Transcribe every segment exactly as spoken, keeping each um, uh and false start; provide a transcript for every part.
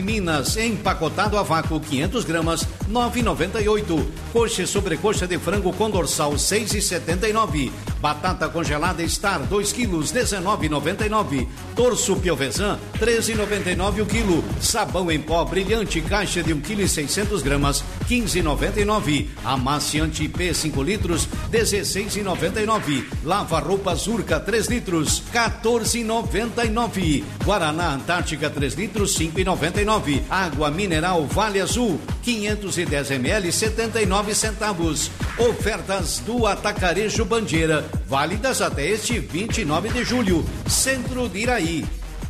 Minas, empacotado a vácuo, quinhentas gramas, nove reais e noventa e oito centavos. Coxa e sobrecoxa de frango com dorsal, seis reais e setenta e nove centavos. Batata congelada Star, dois quilos, dezenove reais e noventa e nove centavos. Torço Piovesan, treze reais e noventa e nove centavos o quilo. Sabão em pó brilhante, caixa de um quilo e seiscentas gramas, quinze reais e noventa e nove centavos. Amaciante I P, cinco litros, dezesseis reais e noventa e nove centavos. Lava roupas Urca, três litros, quatorze reais e noventa e nove centavos. Guaraná Antártica, três litros, cinco reais e noventa e nove centavos. Água mineral Vale Azul, quinhentos e dez mililitros, setenta e nove centavos. Ofertas do Atacarejo Bandeira, válidas até este vinte e nove de julho. Centro de Iraí.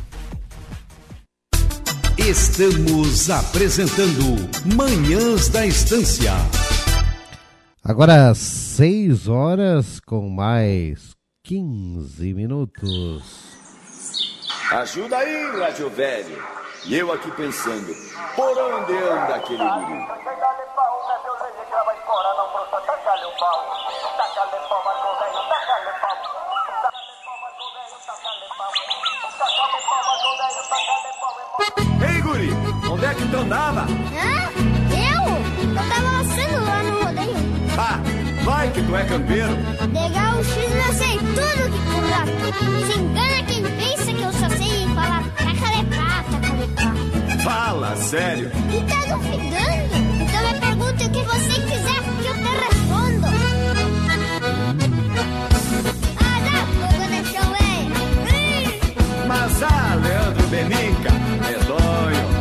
Estamos apresentando Manhãs da Estância. Agora seis horas com mais quinze minutos. Ajuda aí, Rádio Velho. E eu aqui pensando, por onde anda aquele guri? Ei, guri, onde é que tu andava? Hã? Eu? Eu tava laçando lá no rodeio. Ah, vai que tu é campeiro. Legal, o X não sei tudo que tu lá. Se engana quem pensa que eu só sei falar taca de pá, taca de pá. Fala, sério. E tá duvidando? Então me pergunte o que você quiser que eu te respondo. Ah, dá fogo no chão, velho. Mas ah, Leandro Benica, medonho.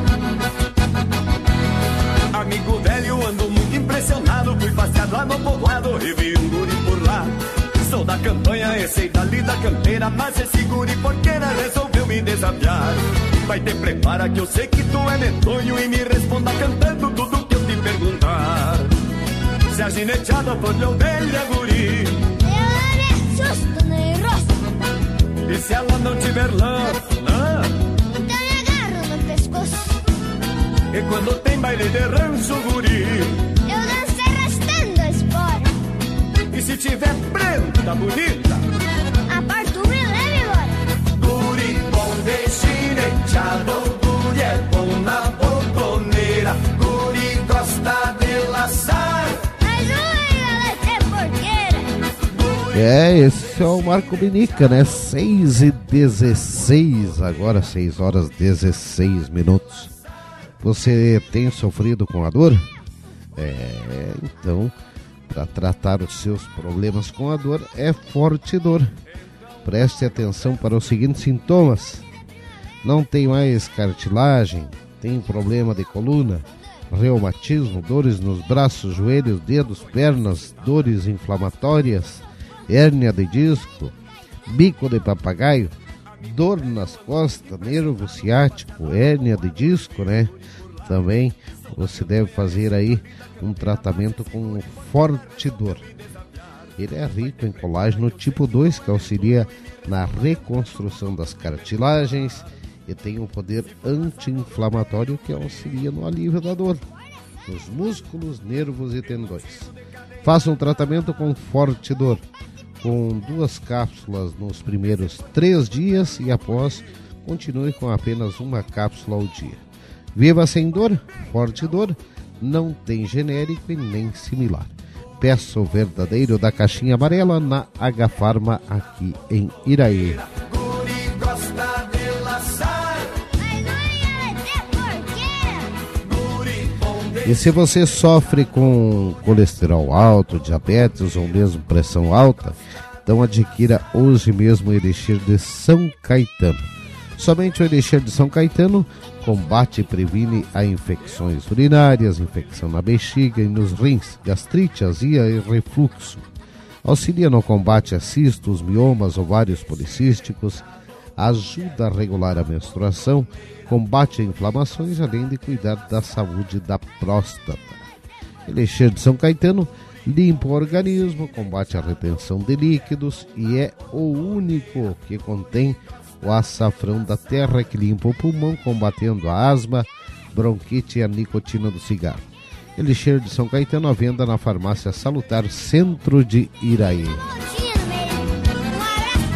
Amigo velho, ando muito impressionado. Fui passeado lá no povoado e vi um guri por lá. Sou da campanha, esse dali da campeira, mas esse guri porqueira resolveu me desafiar. Vai ter prepara que eu sei que tu é medonho e me responda cantando tudo que eu te perguntar. Se a gineteada for de ovelha, guri, ela me assusta no rosto. e se ela não tiver lã, lã, então me agarro no pescoço. E quando tem baile de rancho, guri, eu danço arrastando a espora. E se tiver prenda bonita, aparto o e leva embora. Guri bom de gineteado, guri é bom na botoneira, guri gosta de laçar. Mas o ela é porqueira. É, esse é o Marco Benica, né? seis e dezesseis, agora seis horas e dezesseis minutos. Você tem sofrido com a dor? É, então, para tratar os seus problemas com a dor, é Forte Dor. Preste atenção para os seguintes sintomas. Não tem mais cartilagem, tem problema de coluna, reumatismo, dores nos braços, joelhos, dedos, pernas, dores inflamatórias, hérnia de disco, bico de papagaio, dor nas costas, nervo ciático, hérnia de disco, né? Também você deve fazer aí um tratamento com Forte Dor. Ele é rico em colágeno tipo dois, que auxilia na reconstrução das cartilagens e tem um poder anti-inflamatório que auxilia no alívio da dor nos músculos, nervos e tendões. Faça um tratamento com Forte Dor, com duas cápsulas nos primeiros três dias e após continue com apenas uma cápsula ao dia. Viva sem dor, Forte Dor, não tem genérico e nem similar. Peça o verdadeiro da caixinha amarela na H Farma aqui em Iraí. E se você sofre com colesterol alto, diabetes ou mesmo pressão alta, então adquira hoje mesmo o Elixir de São Caetano. Somente o Elixir de São Caetano combate e previne a infecções urinárias, infecção na bexiga e nos rins, gastrite, azia e refluxo. Auxilia no combate a cistos, miomas, ovários policísticos, ajuda a regular a menstruação, combate a inflamações, além de cuidar da saúde da próstata. Elixir de São Caetano limpa o organismo, combate a retenção de líquidos e é o único que contém o açafrão da terra, que limpa o pulmão, combatendo a asma, bronquite e a nicotina do cigarro. Elixir de São Caetano à venda na farmácia Salutar, centro de Iraí.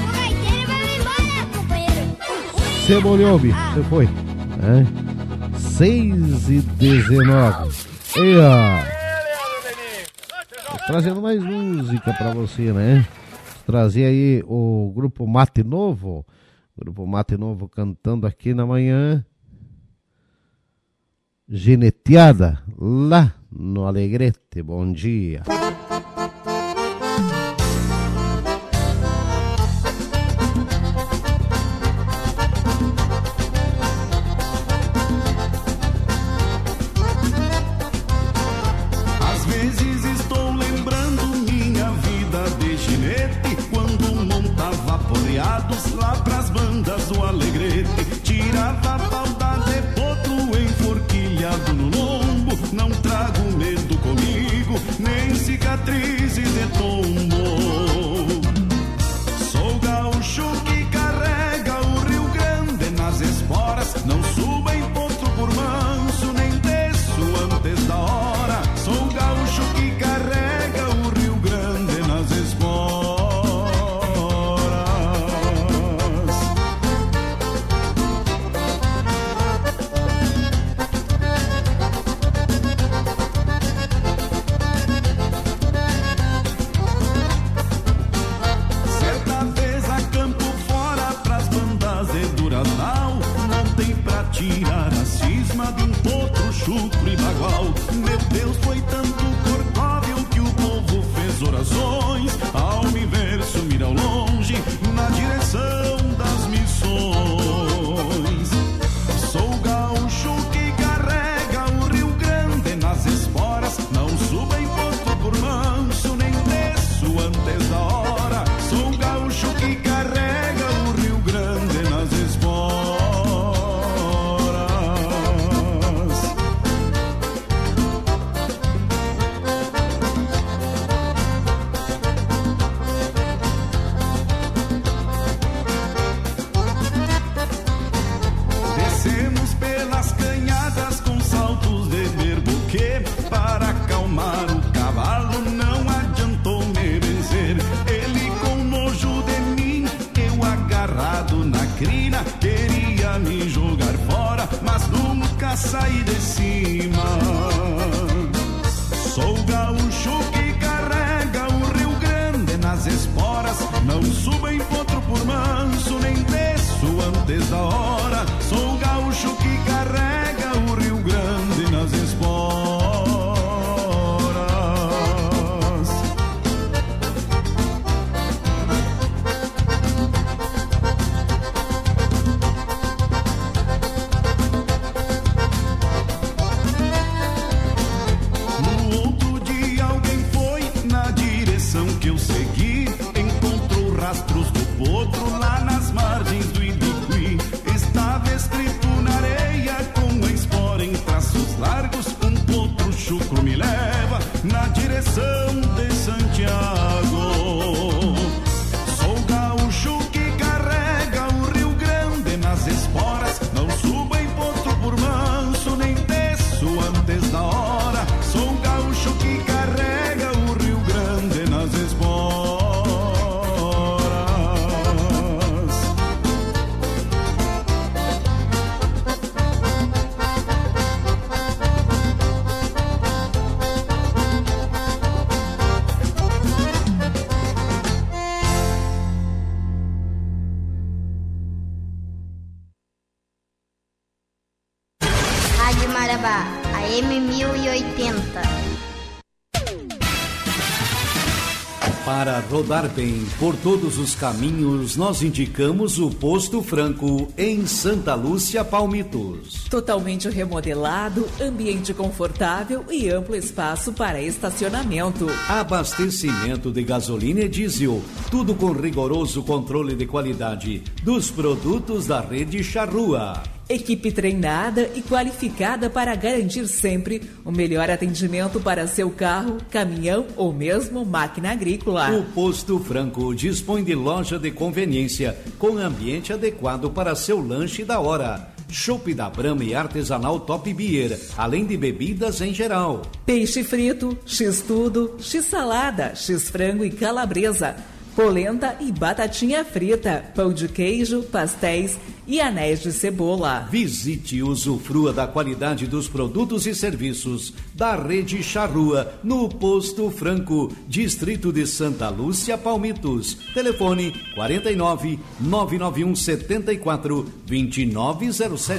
Você molhou, bicho, você foi. É. seis e dezenove. E ó, trazendo mais música pra você, né? Trazer aí o grupo Mate Novo. Grupo Mate Novo cantando aqui na manhã. Gineteada, lá no Alegrete. Bom dia. Às vezes estou lembrando minha vida de ginete, quando montava porreados lá pras bandas do Alegrete. Tirava a falda de potro enforquilhado no lombo. Não trago medo comigo, nem cicatrizes de tombo. Sou gaúcho que carrega o Rio Grande nas esporas. Não subo em potro por manso, nem desço antes da hora. Sou gaúcho que carrega o Rio Grande nas esporas. Certa vez a campo fora pras bandas de Duraznal, montei pra tirar a cisma de um potro chucro e bagual. Meu Deus, foi tanto corcóvio que o povo fez orações ao me ver sumir ao longe na direção das missões. Sou gaúcho que carrega o Rio Grande nas esporas. Não subo em potro por manso, nem desço antes da hora. Sou gaúcho que carrega o Rio Grande nas esporas. Descemos pelas canhadas com saltos de berbuquê. Para acalmar o cavalo não adiantou me vencer. Ele com nojo de mim, eu agarrado na crina, queria me jogar fora, mas nunca saí de cima. Sou gaúcho que carrega o Rio Grande nas esporas. Não subo em potro por manso, nem desço antes da hora. Sou gaúcho que carrega o Rio Grande nas esporas. No outro dia alguém foi na direção que eu segui. Encontrou rastros do potro lá nas margens do Ibiqui. Estava escrito na areia com a espora em traços largos: um potro chucro me leva na direção de Santiago. Sou gaúcho que carrega o Rio Grande nas esporas. Não subo em potro por manso, nem desço antes da hora. Sou gaúcho que carrega o Rio Grande nas esporas. Rádio Marabá, A M mil e oitenta. Para rodar bem por todos os caminhos, nós indicamos o Posto Franco em Santa Lúcia, Palmitos. Totalmente remodelado, ambiente confortável e amplo espaço para estacionamento. Abastecimento de gasolina e diesel, tudo com rigoroso controle de qualidade dos produtos da rede Charrua. Equipe treinada e qualificada para garantir sempre o melhor atendimento para seu carro, caminhão ou mesmo máquina agrícola. O Posto Franco dispõe de loja de conveniência com ambiente adequado para seu lanche da hora. Chopp da Brahma e artesanal Top Beer, além de bebidas em geral. Peixe frito, X-tudo, X-salada, X-frango e calabresa. polenta e batatinha frita, pão de queijo, pastéis e anéis de cebola. Visite e usufrua da qualidade dos produtos e serviços da Rede Charrua no Posto Franco, Distrito de Santa Lúcia, Palmitos. Telefone quarenta e nove, nove nove um setenta e quatro, vinte e nove zero sete.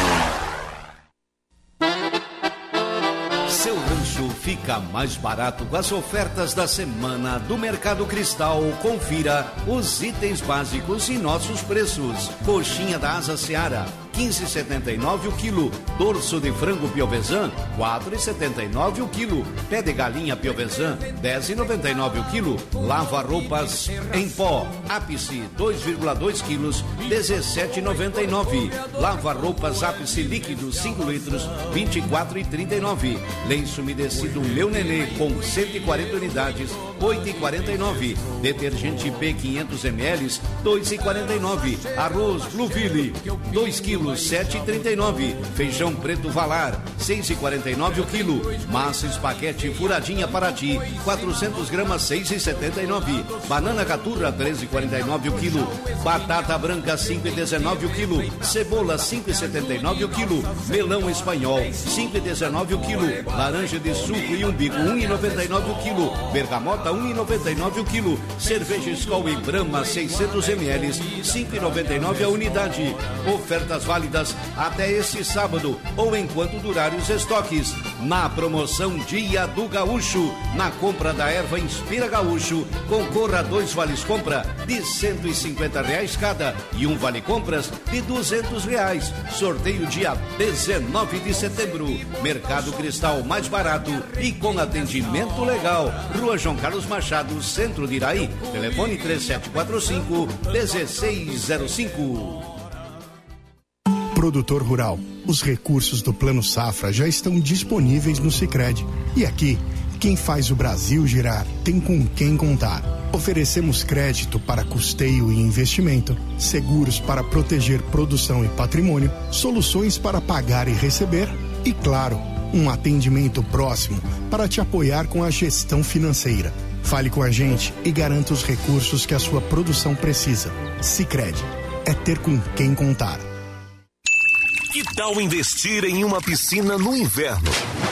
Seu rancho fica mais barato com as ofertas da semana do Mercado Cristal. Confira os itens básicos e nossos preços. Coxinha da Asa Seara, quinze e setenta e nove o quilo. Dorso de frango Piovesan, quatro e setenta e nove o quilo. Pé de galinha Piovesan, dez e noventa e nove o quilo. Lava roupas em pó, ápice, dois vírgula dois quilos, dezessete e noventa e nove. Lava roupas ápice líquido, cinco litros, vinte e quatro e trinta e nove. Lenço umedecido Meu Nenê com cento e quarenta unidades, oito e quarenta e nove. Detergente P quinhentos mililitros, dois e quarenta e nove. Arroz Blueville, dois quilos, sete e trinta e nove. Feijão preto Valar, seis e quarenta e nove o quilo. Massa espaguete furadinha Paraty, quatrocentos gramas, seis e setenta e nove. Banana Caturra, treze e quarenta e nove o quilo. Batata branca, cinco e dezenove o quilo. Cebola, cinco e setenta e nove o quilo. Melão espanhol, cinco e dezenove o quilo. Laranja de suco e umbigo, um e noventa e nove o quilo. Bergamota, um e noventa e nove o quilo. Cerveja Skol e Brahma, seiscentos mililitros, cinco e noventa e nove a unidade. Ofertas válidas até este sábado ou enquanto durarem os estoques. Na promoção Dia do Gaúcho, na compra da erva Inspira Gaúcho, concorra a dois vales compra de cento e cinquenta reais cada e um vale compras de duzentos reais. Sorteio dia dezenove de setembro. Mercado Cristal mais barato e com atendimento legal. Rua João Carlos Machado, Centro de Iraí. Telefone três sete quatro cinco, um seis zero cinco. Produtor rural, os recursos do Plano Safra já estão disponíveis no Sicredi. E aqui, quem faz o Brasil girar tem com quem contar. Oferecemos crédito para custeio e investimento, seguros para proteger produção e patrimônio, soluções para pagar e receber e, claro, um atendimento próximo para te apoiar com a gestão financeira. Fale com a gente e garanta os recursos que a sua produção precisa. Sicredi, é ter com quem contar. Que tal investir em uma piscina no inverno?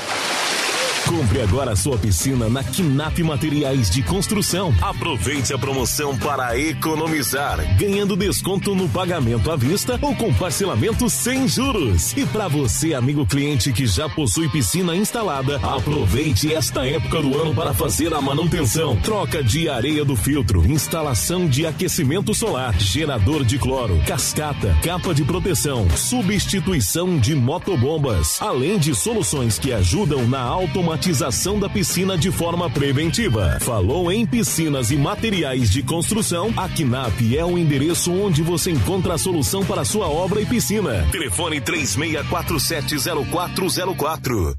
Compre agora a sua piscina na Quinap Materiais de Construção. Aproveite a promoção para economizar, ganhando desconto no pagamento à vista ou com parcelamento sem juros. E para você, amigo cliente que já possui piscina instalada, aproveite esta época do ano para fazer a manutenção. Troca de areia do filtro, instalação de aquecimento solar, gerador de cloro, cascata, capa de proteção, substituição de motobombas, além de soluções que ajudam na automatização da piscina de forma preventiva. Falou em piscinas e materiais de construção? A Quinap é o endereço onde você encontra a solução para a sua obra e piscina. Telefone três seis quatro sete zero quatro zero quatro.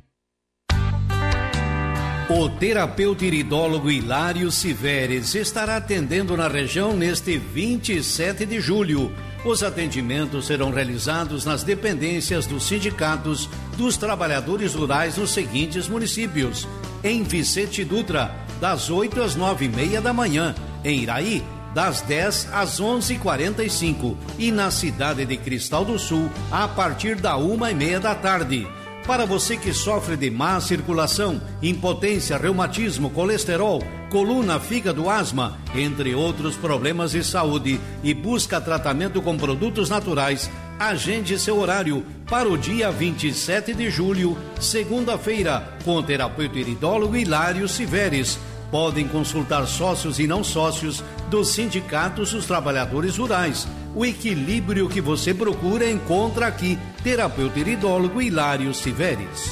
O terapeuta iridólogo Hilário Siveres estará atendendo na região neste vinte e sete de julho. Os atendimentos serão realizados nas dependências dos sindicatos dos trabalhadores rurais nos seguintes municípios: em Vicente Dutra, das oito às nove e meia da manhã; em Iraí, das dez às onze e quarenta e cinco, e na cidade de Cristal do Sul, a partir da uma e meia da tarde. Para você que sofre de má circulação, impotência, reumatismo, colesterol, coluna, fígado, asma, entre outros problemas de saúde, e busca tratamento com produtos naturais, agende seu horário para o dia vinte e sete de julho, segunda-feira, com o terapeuta iridólogo Hilário Siveres. Podem consultar sócios e não sócios dos sindicatos dos trabalhadores rurais. O equilíbrio que você procura encontra aqui. Terapeuta iridólogo Hilário Siveres.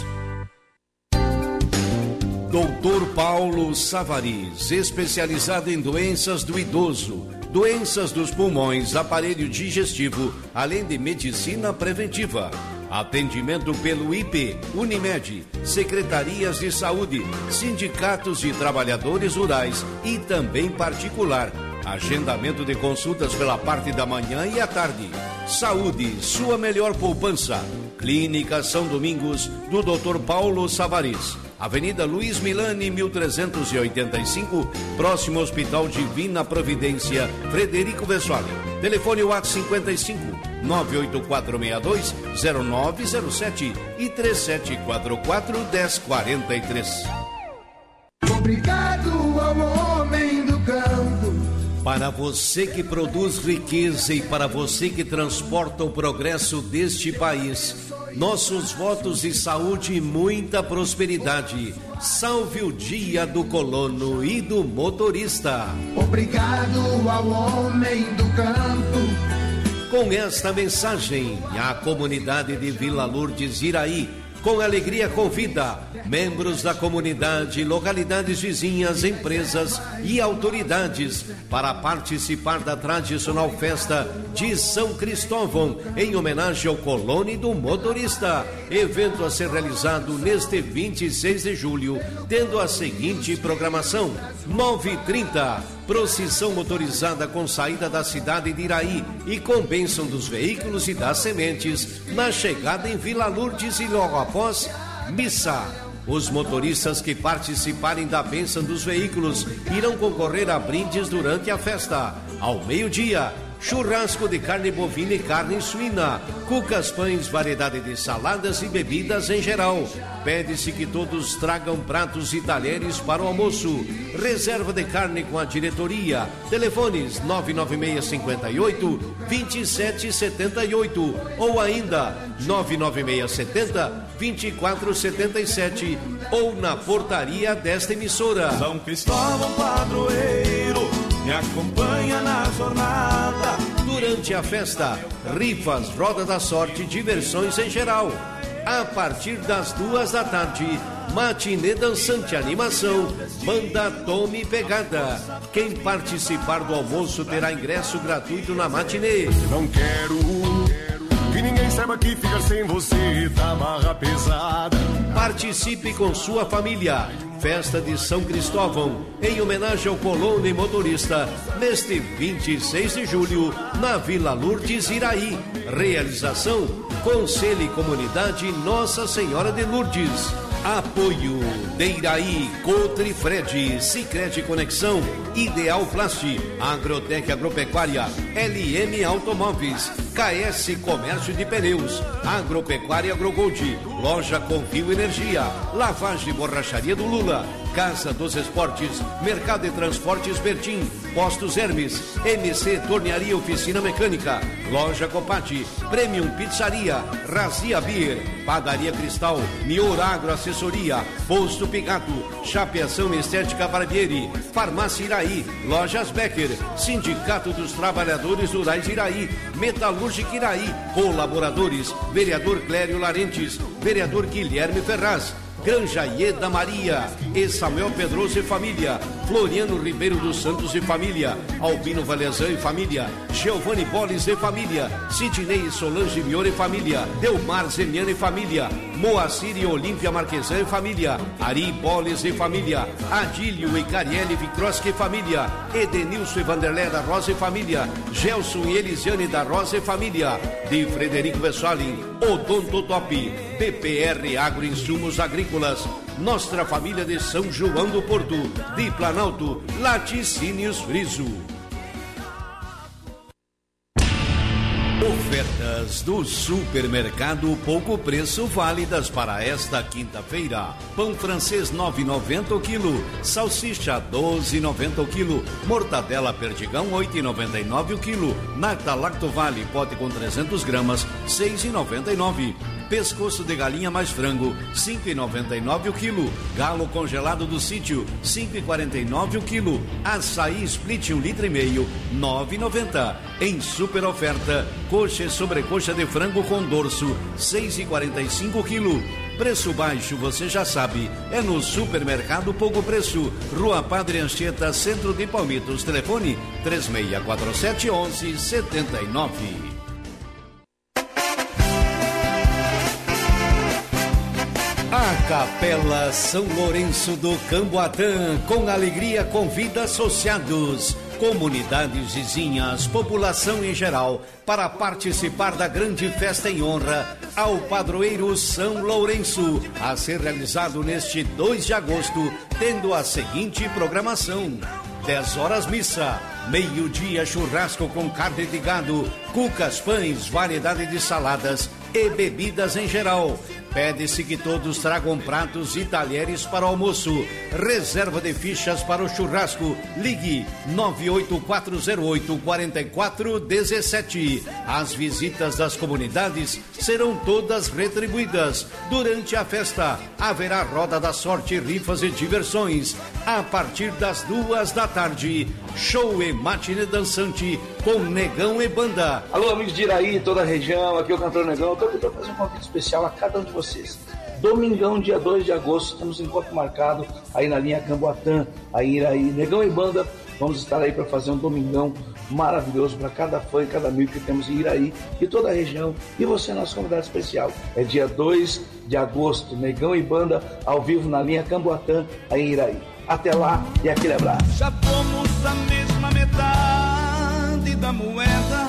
doutor Paulo Savariz, especializado em doenças do idoso, doenças dos pulmões, aparelho digestivo, além de medicina preventiva. Atendimento pelo I P, Unimed, secretarias de saúde, sindicatos de trabalhadores rurais e também particular. Agendamento de consultas pela parte da manhã e à tarde. Saúde, sua melhor poupança. Clínica São Domingos, do doutor Paulo Savariz. Avenida Luiz Milani, mil trezentos e oitenta e cinco, próximo ao Hospital Divina Providência, Frederico Vessoali. Telefone WhatsApp cinquenta e cinco, nove oito quatro seis dois, zero nove zero sete e três sete quatro quatro, um zero quatro três. Obrigado ao homem do campo. Para você que produz riqueza e para você que transporta o progresso deste país, nossos votos de saúde e muita prosperidade. Salve o dia do colono e do motorista. Obrigado ao homem do campo. Com esta mensagem, a comunidade de Vila Lourdes Iraí, com alegria convida membros da comunidade, localidades vizinhas, empresas e autoridades para participar da tradicional festa de São Cristóvão, em homenagem ao colono e do motorista. Evento a ser realizado neste vinte e seis de julho, tendo a seguinte programação: nove e trinta, procissão motorizada com saída da cidade de Iraí e com bênção dos veículos e das sementes na chegada em Vila Lourdes e logo após, missa. Os motoristas que participarem da bênção dos veículos irão concorrer a brindes durante a festa. Ao meio-dia, churrasco de carne bovina e carne suína, cucas, pães, variedade de saladas e bebidas em geral. Pede-se que todos tragam pratos e talheres para o almoço. Reserva de carne com a diretoria. Telefones nove nove seis cinco oito, dois sete sete oito ou ainda nove nove seis sete zero, dois quatro sete sete ou na portaria desta emissora. São Cristóvão Padroeiro, me acompanha na jornada. Durante a festa, rifas, roda da sorte, diversões em geral. A partir das duas da tarde, matinê dançante, animação, banda Tome Pegada. Quem participar do almoço terá ingresso gratuito na matinê. Não quero que ninguém saiba que ficar sem você tá barra pesada. Participe com sua família. Festa de São Cristóvão, em homenagem ao colono e motorista, neste vinte e seis de julho, na Vila Lourdes Iraí. Realização: Conselho e Comunidade Nossa Senhora de Lourdes. Apoio de Iraí, Cotrifred, Sicredi Conexão, Ideal Plast, Agrotec Agropecuária, L M Automóveis, K S Comércio de Pneus, Agropecuária Agrogold, Loja Confio Energia, Lavagem e Borracharia do Lula, Casa dos Esportes, Mercado de Transportes Bertim, Postos Hermes, M C Tornearia Oficina Mecânica, Loja Copati, Premium Pizzaria, Razia Beer, Padaria Cristal, Mior Agro Assessoria, Posto Pigato, Chapeação Estética Barbieri, Farmácia Iraí, Lojas Becker, Sindicato dos Trabalhadores Rurais Iraí, Metalúrgica Iraí, colaboradores, Vereador Clério Larentes, Vereador Guilherme Ferraz, Granja Ieda Maria, e Samuel Pedroso e família, Floriano Ribeiro dos Santos e família, Albino Valezan e família, Giovanni Boles e família, Sidney Solange Mior e família, Delmar Zemiano e família, Moacir e Olímpia Marquesan e família, Ari Boles e família, Adílio e Cariele Victroski e família, Edenilson e Vanderlé da Rosa e família, Gelson e Elisiane da Rosa e família, de Frederico Vessoali, Odonto Top, B P R Agroinsumos Agrícolas, Nossa Família de São João do Porto, de Planalto, Laticínios Friso. Ofertas do Supermercado Pouco Preço válidas para esta quinta-feira. Pão francês nove e noventa o quilo, salsicha doze e noventa o quilo, mortadela Perdigão oito e noventa e nove o quilo, nata Lactovale pote com trezentos gramas seis e noventa e nove. Pescoço de galinha mais frango, cinco e noventa e nove o quilo. Galo congelado do sítio, cinco e quarenta e nove o quilo. Açaí split um litro e meio, nove e noventa. Em super oferta, coxa e sobrecoxa de frango com dorso, seis e quarenta e cinco o quilo. Preço baixo, você já sabe, é no Supermercado Pouco Preço, Rua Padre Anchieta, Centro de Palmitos. Telefone três seis quatro sete, onze setenta e nove. A Capela São Lourenço do Camboatã, com alegria, convida associados. comunidades vizinhas, população em geral, para participar da grande festa em honra ao padroeiro São Lourenço, a ser realizado neste dois de agosto, tendo a seguinte programação: dez horas missa, meio-dia churrasco com carne de gado, cucas, pães, variedade de saladas e bebidas em geral. Pede-se que todos tragam pratos e talheres para o almoço. Reserva de fichas para o churrasco. Ligue nove oito quatro zero oito quatro quatro um sete. As visitas das comunidades serão todas retribuídas. Durante a festa, haverá roda da sorte, rifas e diversões. A partir das duas da tarde, show e matinê dançante com Negão e Banda. Alô, amigos de Iraí, toda a região, aqui é o cantor Negão. Eu tô aqui para fazer um convite especial a cada um de vocês. Domingão, dia dois de agosto, temos um encontro marcado aí na linha Camboatã, aí em Iraí. Negão e Banda, vamos estar aí para fazer um domingão maravilhoso para cada fã e cada amigo que temos em Iraí e toda a região. E você é nosso convidado especial. É dia dois de agosto, Negão e Banda, ao vivo na linha Camboatã, aí em Iraí. Até lá e aquele abraço. Já fomos a mesma metade da moeda.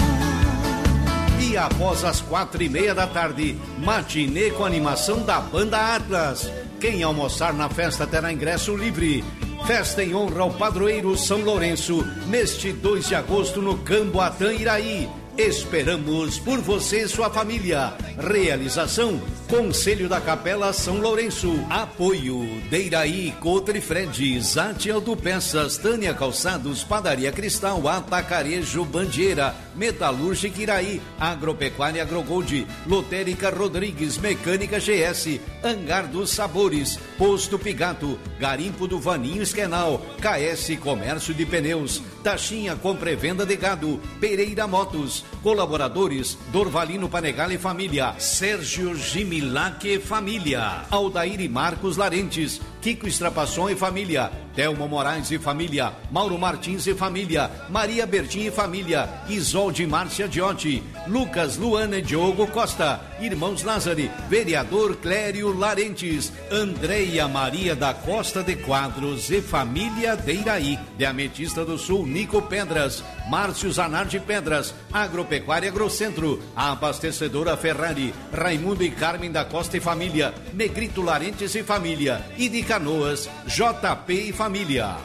E após as quatro e meia da tarde, matinê com animação da Banda Atlas. Quem almoçar na festa terá ingresso livre. Festa em honra ao padroeiro São Lourenço, neste dois de agosto no Camboatã, Iraí. Esperamos por você e sua família. Realização: Conselho da Capela São Lourenço. Apoio: Deiraí, Cotrifred, Zate Autopeças, Tânia Calçados, Padaria Cristal, Atacarejo Bandeira, Metalúrgica Iraí, Agropecuária Agrogold, Lotérica Rodrigues, Mecânica G S, Hangar dos Sabores, Posto Pigato, Garimpo do Vaninho Esquenal, K S Comércio de Pneus, Taxinha Compra e Venda de Gado, Pereira Motos. Colaboradores: Dorvalino Panegal e Família, Sérgio Gimilac e Família, Aldair e Marcos Larentes, Kiko Estrapasson e Família, Telmo Moraes e Família, Mauro Martins e Família, Maria Bertin e Família, Isolde Márcia Diotti, Lucas, Luana e Diogo Costa, Irmãos Lázari, Vereador Clério Larentes, Andreia Maria da Costa de Quadros e Família de Iraí, de Ametista do Sul, Nico Pedras, Márcio Zanardi Pedras, Agropecuária Agrocentro, a Abastecedora Ferrari, Raimundo e Carmen da Costa e Família, Negrito Larentes e Família, e de Canoas, J P e Família.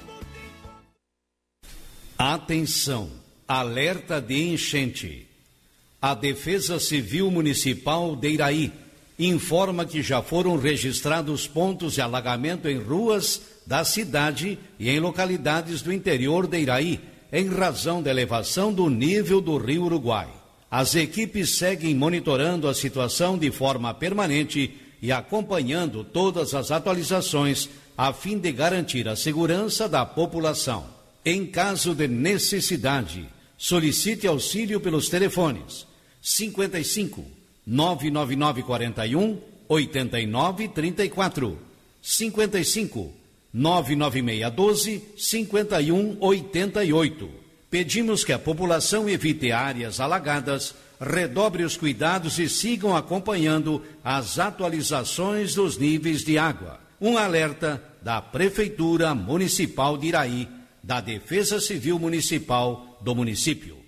Atenção, alerta de enchente. A Defesa Civil Municipal de Iraí informa que já foram registrados pontos de alagamento em ruas da cidade e em localidades do interior de Iraí, em razão da elevação do nível do Rio Uruguai. As equipes seguem monitorando a situação de forma permanente e acompanhando todas as atualizações a fim de garantir a segurança da população. Em caso de necessidade, solicite auxílio pelos telefones cinquenta e cinco, nove nove nove quatro um, oito nove três quatro, cinquenta e cinco, nove nove seis um dois, cinco um oito oito. Pedimos que a população evite áreas alagadas, redobre os cuidados e sigam acompanhando as atualizações dos níveis de água. Um alerta da Prefeitura Municipal de Iraí, da Defesa Civil Municipal do município.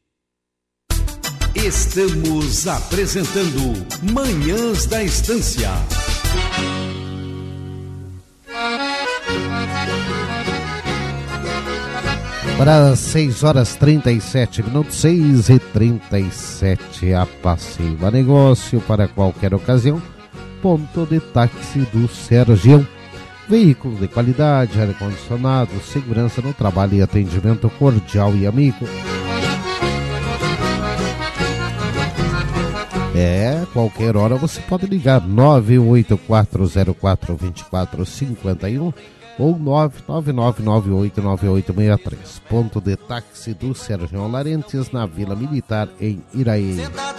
Estamos apresentando Manhãs da Estância. Para seis horas trinta e sete minutos, seis e trinta e sete, a Passiva Negócio para qualquer ocasião, ponto de táxi do Sergião. Veículo de qualidade, ar-condicionado, segurança no trabalho e atendimento cordial e amigo. É, qualquer hora você pode ligar nove oito quatro zero quatro dois quatro cinco um ou nove nove nove nove oito nove oito seis três. Ponto de táxi do Sergião Larentes, na Vila Militar, em Iraí.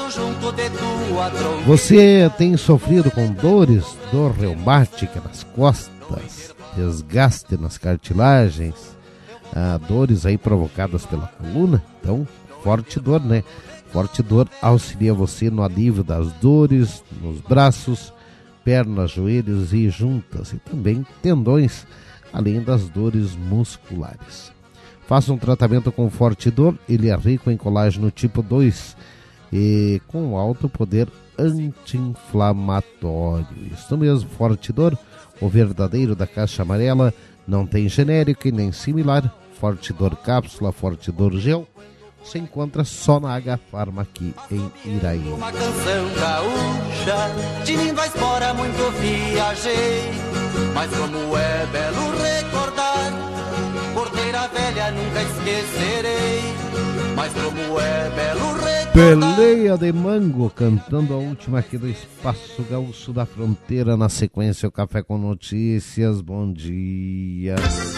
Você tem sofrido com dores, dor reumática nas costas, desgaste nas cartilagens, ah, dores aí provocadas pela coluna? Então, Forte Dor, né? Forte Dor auxilia você no alívio das dores nos braços, pernas, joelhos e juntas, e também tendões, além das dores musculares. Faça um tratamento com Fortidor, ele é rico em colágeno tipo dois e com alto poder anti-inflamatório. Isso mesmo, Fortidor, o verdadeiro da caixa amarela, não tem genérico e nem similar. Fortidor cápsula, Fortidor gel, se encontra só na H Farma aqui em Iraí. Uma canção gaúcha, tinindo a espora muito viajei, mas como é belo recordar, porteira velha nunca esquecerei, mas como é belo recordar. Peleia de Mango, cantando a última aqui do Espaço Gaúcho da Fronteira, na sequência o Café com Notícias, bom dia.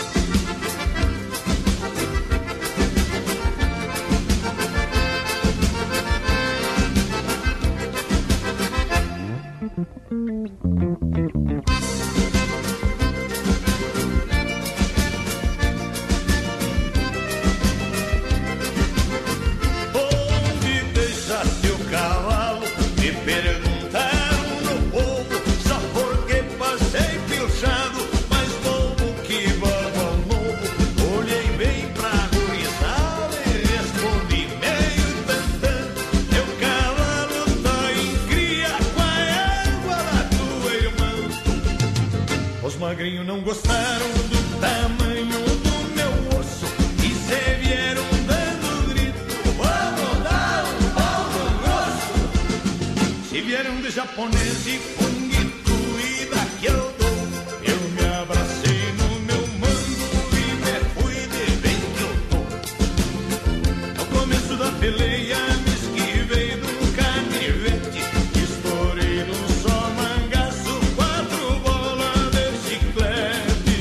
Magrinho não gostaram do tamanho do meu osso e se vieram dando grito, vamos dar um pau grosso. Se vieram de japonês e funguito e daqui eu dou, eu me abracei no meu mango e me fui de bem que eu tô. No começo da peleia me esquivei do canivete, estourei no só mangaço, quatro bolas de chiclete.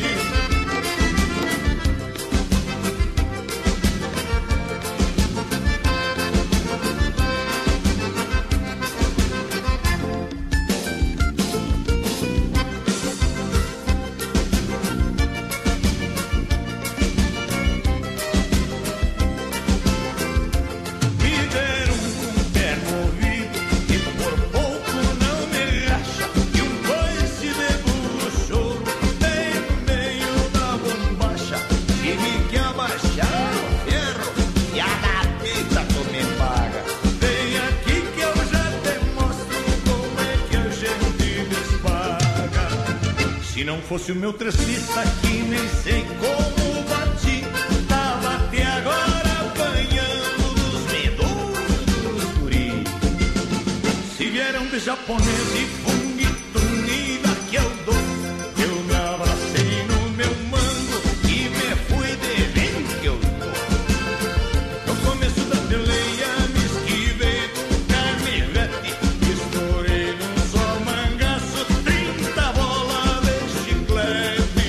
Me deram um pé no ouvido e por pouco não me racha, e um coice de burro choro bem no meio da bombacha. Tive que abaixar o ferro e a rapita tu me paga. Vem aqui que eu já te mostro como é que a gente despaga. Se não fosse o meu tracista que nem sei como bati, tava até agora apanhando dos medouros dos guri. Se vieram de japonês e funguito e daqui eu dou, eu me abracei no meu mango e me fui de bem que eu tô. No começo da peleia me esquivei do canivete, estourei num só mangaço, trinta bolas de chiclete.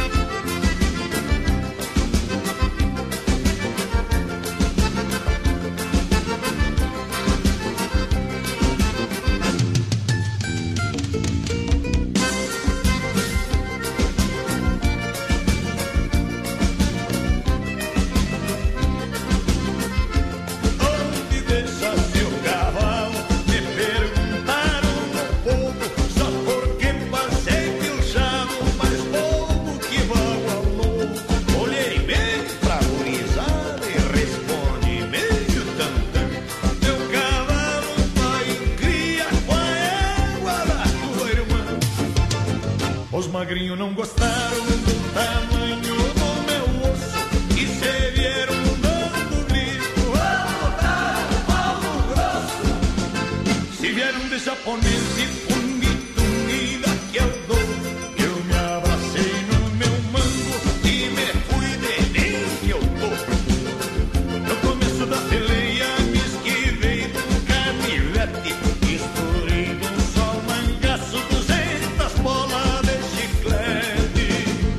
Onde deixa seu cavalo? Me perguntaram no povo, só porque passei pilchado, mais bobo que vago ao lobo. Olhei bem pra gurizada e respondi meio tantã: meu cavalo tá em cria com a égua da tua irmã. Os magrinhos não gostaram do tamanho do meu osso e se vieram dando grito, vamos dar um pau grosso. Se vieram de japonês e funguito e daqui eu dou, eu me abracei no meu mango e me fui de bem que eu tô. No começo da peleia me esquivei do canivete, estourei num só mangaço, duzentas bolas de chiclete.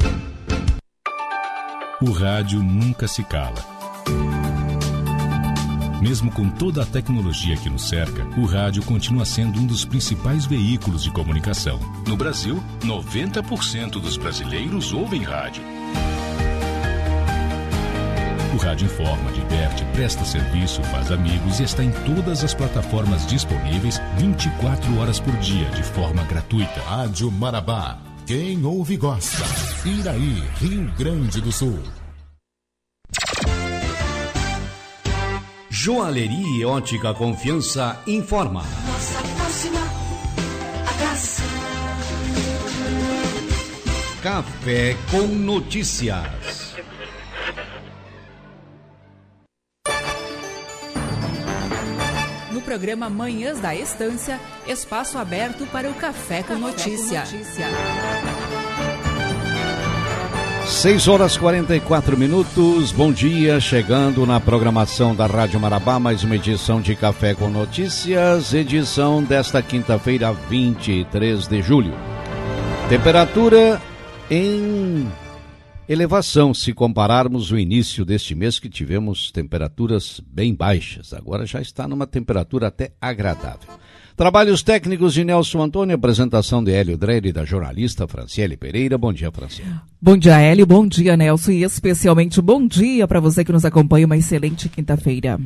O rádio nunca se cala. Mesmo com toda a tecnologia que nos cerca, o rádio continua sendo um dos principais veículos de comunicação. No Brasil, noventa por cento dos brasileiros ouvem rádio. O rádio informa, diverte, presta serviço, faz amigos e está em todas as plataformas disponíveis vinte e quatro horas por dia, de forma gratuita. Rádio Marabá. Quem ouve gosta. Iraí, Rio Grande do Sul. Joalheria e Ótica Confiança informa. Nossa próxima atração. Café com Notícias. No programa Manhãs da Estância, espaço aberto para o Café com Notícia. seis horas e quarenta e quatro minutos, bom dia, chegando na programação da Rádio Marabá, mais uma edição de Café com Notícias, edição desta quinta-feira, vinte e três de julho. Temperatura em elevação, se compararmos o início deste mês, que tivemos temperaturas bem baixas, agora já está numa temperatura até agradável. Trabalhos técnicos de Nelson Antônio, apresentação de Hélio Dreire e da jornalista Franciele Pereira. Bom dia, Franciele. Bom dia, Hélio, bom dia, Nelson, e especialmente bom dia para você que nos acompanha, uma excelente quinta-feira.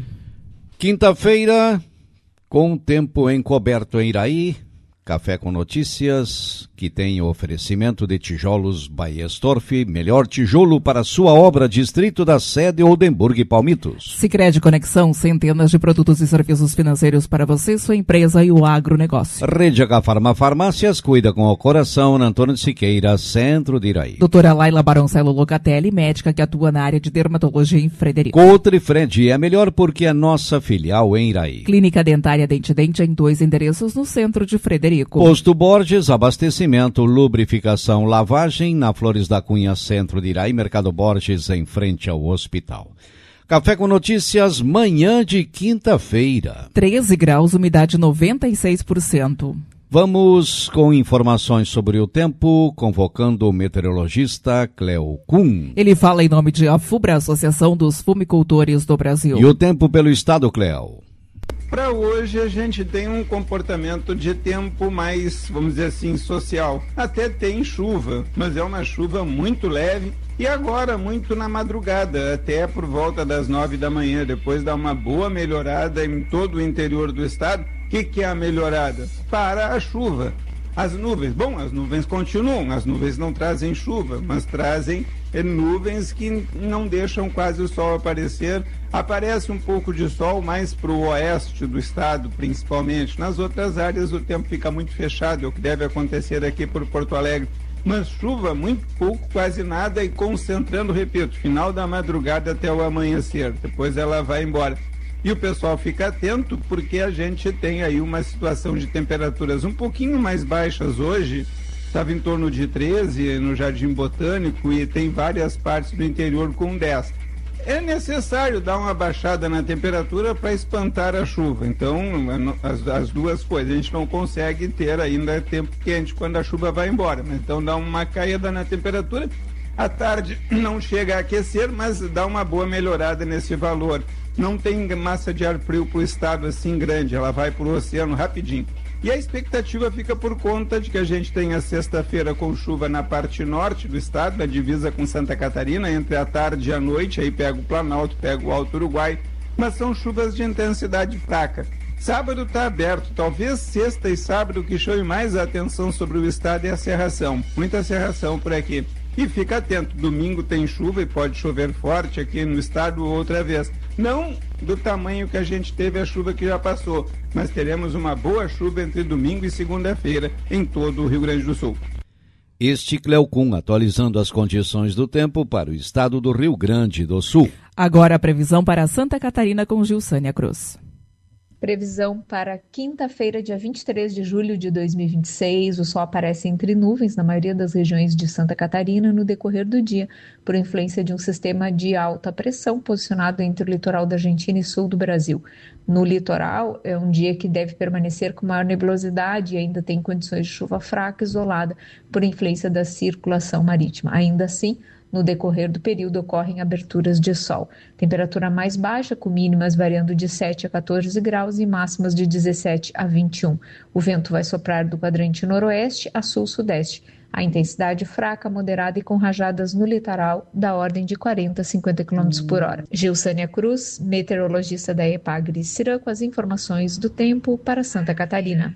Quinta-feira, com tempo encoberto em Iraí, Café com Notícias, que tem o oferecimento de tijolos Baestorff, melhor tijolo para sua obra, Distrito da Sede, Oldenburg e Palmitos. Sicredi Conexão, centenas de produtos e serviços financeiros para você, sua empresa e o agronegócio. Rede H Farma Farmácias, cuida com o coração, na Antônio de Siqueira, centro de Iraí. Doutora Laila Baroncelo Locatelli, médica que atua na área de dermatologia em Frederico. Cotrifred é melhor porque é nossa filial em Iraí. Clínica Dentária Dente Dente em dois endereços no centro de Frederico. Posto Borges, abastecimento, lubrificação, lavagem, na Flores da Cunha, centro de Iraí, Mercado Borges, em frente ao hospital. Café com Notícias, manhã de quinta-feira. treze graus, umidade noventa e seis por cento. Vamos com informações sobre o tempo, convocando o meteorologista Cleo Kuhn. Ele fala em nome de AFUBRA, Associação dos Fumicultores do Brasil. E o tempo pelo estado, Cleo? Para hoje a gente tem um comportamento de tempo mais, vamos dizer assim, social. Até tem chuva, mas é uma chuva muito leve e agora muito na madrugada, até por volta das nove da manhã. Depois dá uma boa melhorada em todo o interior do estado. O que, que é a melhorada? Para a chuva. As nuvens, bom, as nuvens continuam, as nuvens não trazem chuva, mas trazem é, nuvens que não deixam quase o sol aparecer. Aparece um pouco de sol mais para o oeste do estado, principalmente. Nas outras áreas o tempo fica muito fechado, é o que deve acontecer aqui por Porto Alegre. Mas chuva muito pouco, quase nada, e concentrando, repito, final da madrugada até o amanhecer. Depois ela vai embora. E o pessoal fica atento porque a gente tem aí uma situação de temperaturas um pouquinho mais baixas hoje. Estava em torno de treze no Jardim Botânico e tem várias partes do interior com dez. É necessário dar uma baixada na temperatura para espantar a chuva. Então, as, as duas coisas. A gente não consegue ter ainda tempo quente quando a chuva vai embora. Então, dá uma caída na temperatura. À tarde não chega a aquecer, mas dá uma boa melhorada nesse valor. Não tem massa de ar frio para o estado assim grande, ela vai para o oceano rapidinho. E a expectativa fica por conta de que a gente tenha sexta-feira com chuva na parte norte do estado, na divisa com Santa Catarina, entre a tarde e a noite, aí pega o Planalto, pega o Alto Uruguai, mas são chuvas de intensidade fraca. Sábado está aberto, talvez sexta e sábado o que chame mais a atenção sobre o estado é a cerração, muita cerração por aqui. E fica atento, domingo tem chuva e pode chover forte aqui no estado outra vez. Não do tamanho que a gente teve a chuva que já passou, mas teremos uma boa chuva entre domingo e segunda-feira em todo o Rio Grande do Sul. Este Cleo Kuhn atualizando as condições do tempo para o estado do Rio Grande do Sul. Agora a previsão para Santa Catarina com Gilsânia Cruz. Previsão para quinta-feira, dia vinte e três de julho de dois mil e vinte e seis. O sol aparece entre nuvens na maioria das regiões de Santa Catarina no decorrer do dia, por influência de um sistema de alta pressão posicionado entre o litoral da Argentina e sul do Brasil. No litoral, é um dia que deve permanecer com maior nebulosidade e ainda tem condições de chuva fraca isolada por influência da circulação marítima. Ainda assim, no decorrer do período ocorrem aberturas de sol. Temperatura mais baixa, com mínimas variando de sete a quatorze graus e máximas de dezessete a vinte e um. O vento vai soprar do quadrante noroeste a sul-sudeste. A intensidade fraca, moderada e com rajadas no litoral da ordem de quarenta a cinquenta quilômetros por hora. Gilsânia Cruz, meteorologista da EPAGRE Cirã, com as informações do tempo para Santa Catarina.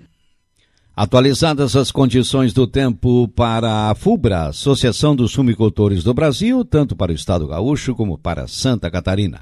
Atualizadas as condições do tempo para a FUBRA, Associação dos Fumicultores do Brasil, tanto para o estado gaúcho como para Santa Catarina.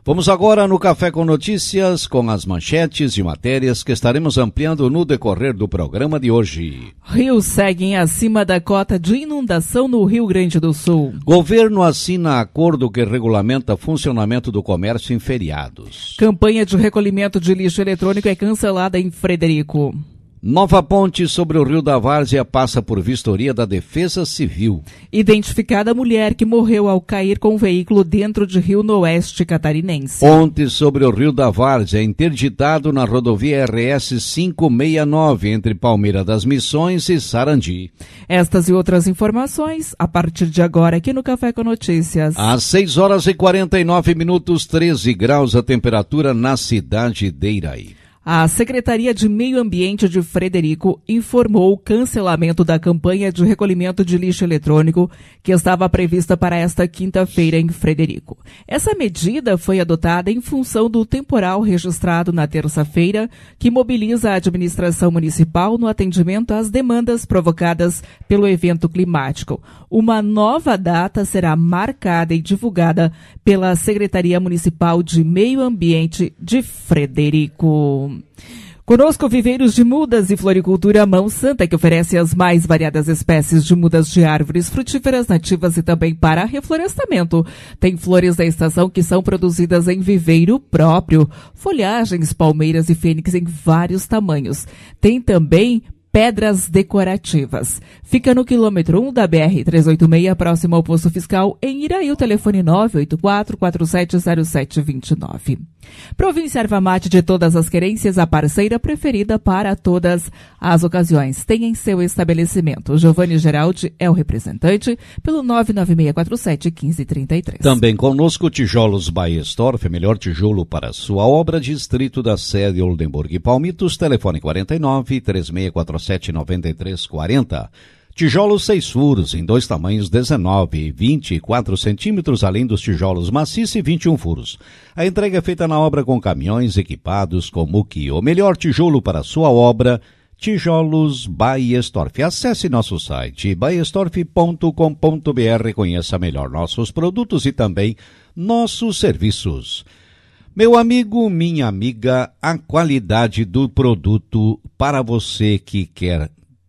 Vamos agora no Café com Notícias, com as manchetes e matérias que estaremos ampliando no decorrer do programa de hoje. Rios seguem acima da cota de inundação no Rio Grande do Sul. Governo assina acordo que regulamenta funcionamento do comércio em feriados. Campanha de recolhimento de lixo eletrônico é cancelada em Frederico. Nova ponte sobre o Rio da Várzea passa por vistoria da Defesa Civil. Identificada a mulher que morreu ao cair com um veículo dentro de Rio no Oeste catarinense. Ponte sobre o Rio da Várzea interditado na rodovia R S quinhentos e sessenta e nove entre Palmeira das Missões e Sarandi. Estas e outras informações a partir de agora aqui no Café com Notícias. Às seis horas e quarenta e nove minutos, treze graus a temperatura na cidade de Iraí. A Secretaria de Meio Ambiente de Frederico informou o cancelamento da campanha de recolhimento de lixo eletrônico que estava prevista para esta quinta-feira em Frederico. Essa medida foi adotada em função do temporal registrado na terça-feira, que mobiliza a administração municipal no atendimento às demandas provocadas pelo evento climático. Uma nova data será marcada e divulgada pela Secretaria Municipal de Meio Ambiente de Frederico. Conosco, Viveiros de Mudas e Floricultura Mão Santa, que oferece as mais variadas espécies de mudas de árvores frutíferas nativas e também para reflorestamento. Tem flores da estação que são produzidas em viveiro próprio, folhagens, palmeiras e fênix em vários tamanhos. Tem também pedras decorativas. Fica no quilômetro um da B R trezentos e oitenta e seis, próximo ao posto fiscal, em Iraí, o telefone nove oito quatro, quatro sete zero sete dois nove. Província Erva Mate, de todas as querências, a parceira preferida para todas as ocasiões. Tem em seu estabelecimento. Giovanni Geraldi é o representante pelo nove nove seis quatro sete um cinco três três. Também conosco, Tijolos Baestorf, melhor tijolo para sua obra, distrito da sede Oldenburg e Palmitos, telefone quarenta e nove, três seis quatro sete nove três quatro zero. Tijolos seis furos, em dois tamanhos, dezenove e vinte e quatro centímetros, além dos tijolos maciços e vinte e um furos. A entrega é feita na obra com caminhões equipados com muque. O melhor tijolo para sua obra, Tijolos Baestorf. Acesse nosso site baestorf ponto com ponto b r, conheça melhor nossos produtos e também nossos serviços. Meu amigo, minha amiga, a qualidade do produto para você que quer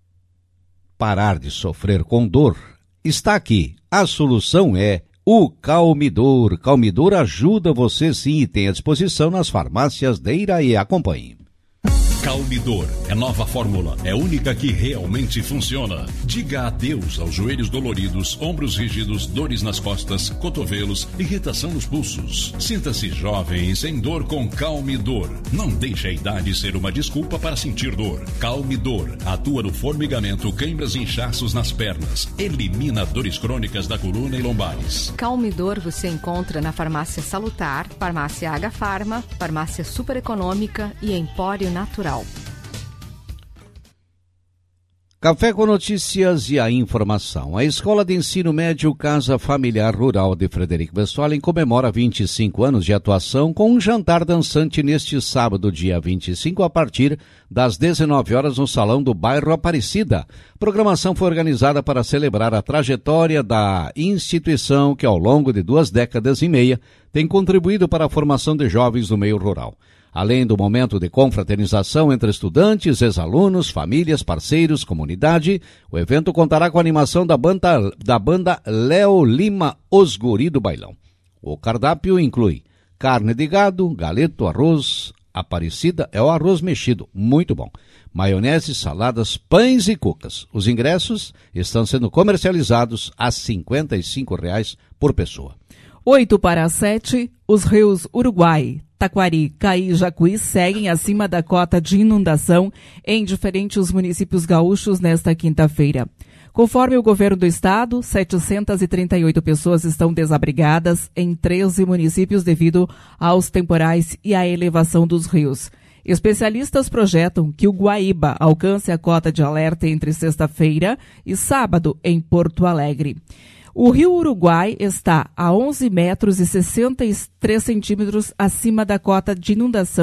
parar de sofrer com dor está aqui. A solução é o Calmidor. Calmidor ajuda você sim e tem à disposição nas farmácias de Iraí. Acompanhe. Calmidor é nova fórmula, é única que realmente funciona. Diga adeus aos joelhos doloridos, ombros rígidos, dores nas costas, cotovelos, irritação nos pulsos. Sinta-se jovem e sem dor com Calmidor. Não deixe a idade ser uma desculpa para sentir dor. Calmidor atua no formigamento, câimbras e inchaços nas pernas. Elimina dores crônicas da coluna e lombares. Calmidor você encontra na Farmácia Salutar, Farmácia H Farma, Farmácia Super Econômica e Empório Natural. Café com Notícias e a informação. A Escola de Ensino Médio Casa Familiar Rural de Frederico Westphalen comemora vinte e cinco anos de atuação com um jantar dançante neste sábado, dia vinte e cinco, a partir das dezenove horas no Salão do Bairro Aparecida. A programação foi organizada para celebrar a trajetória da instituição que, ao longo de duas décadas e meia, tem contribuído para a formação de jovens no meio rural. Além do momento de confraternização entre estudantes, ex-alunos, famílias, parceiros, comunidade, o evento contará com a animação da banda, da banda Léo Lima, Os Guri do Bailão. O cardápio inclui carne de gado, galeto, arroz, Aparecida é o arroz mexido, muito bom, maionese, saladas, pães e cucas. Os ingressos estão sendo comercializados a cinquenta e cinco reais por pessoa. Oito para sete, os rios Uruguai, Taquari, Caí e Jacuí seguem acima da cota de inundação em diferentes municípios gaúchos nesta quinta-feira. Conforme o governo do estado, setecentas e trinta e oito pessoas estão desabrigadas em treze municípios devido aos temporais e à elevação dos rios. Especialistas projetam que o Guaíba alcance a cota de alerta entre sexta-feira e sábado em Porto Alegre. O rio Uruguai está a onze metros e sessenta e três centímetros acima da cota de inundação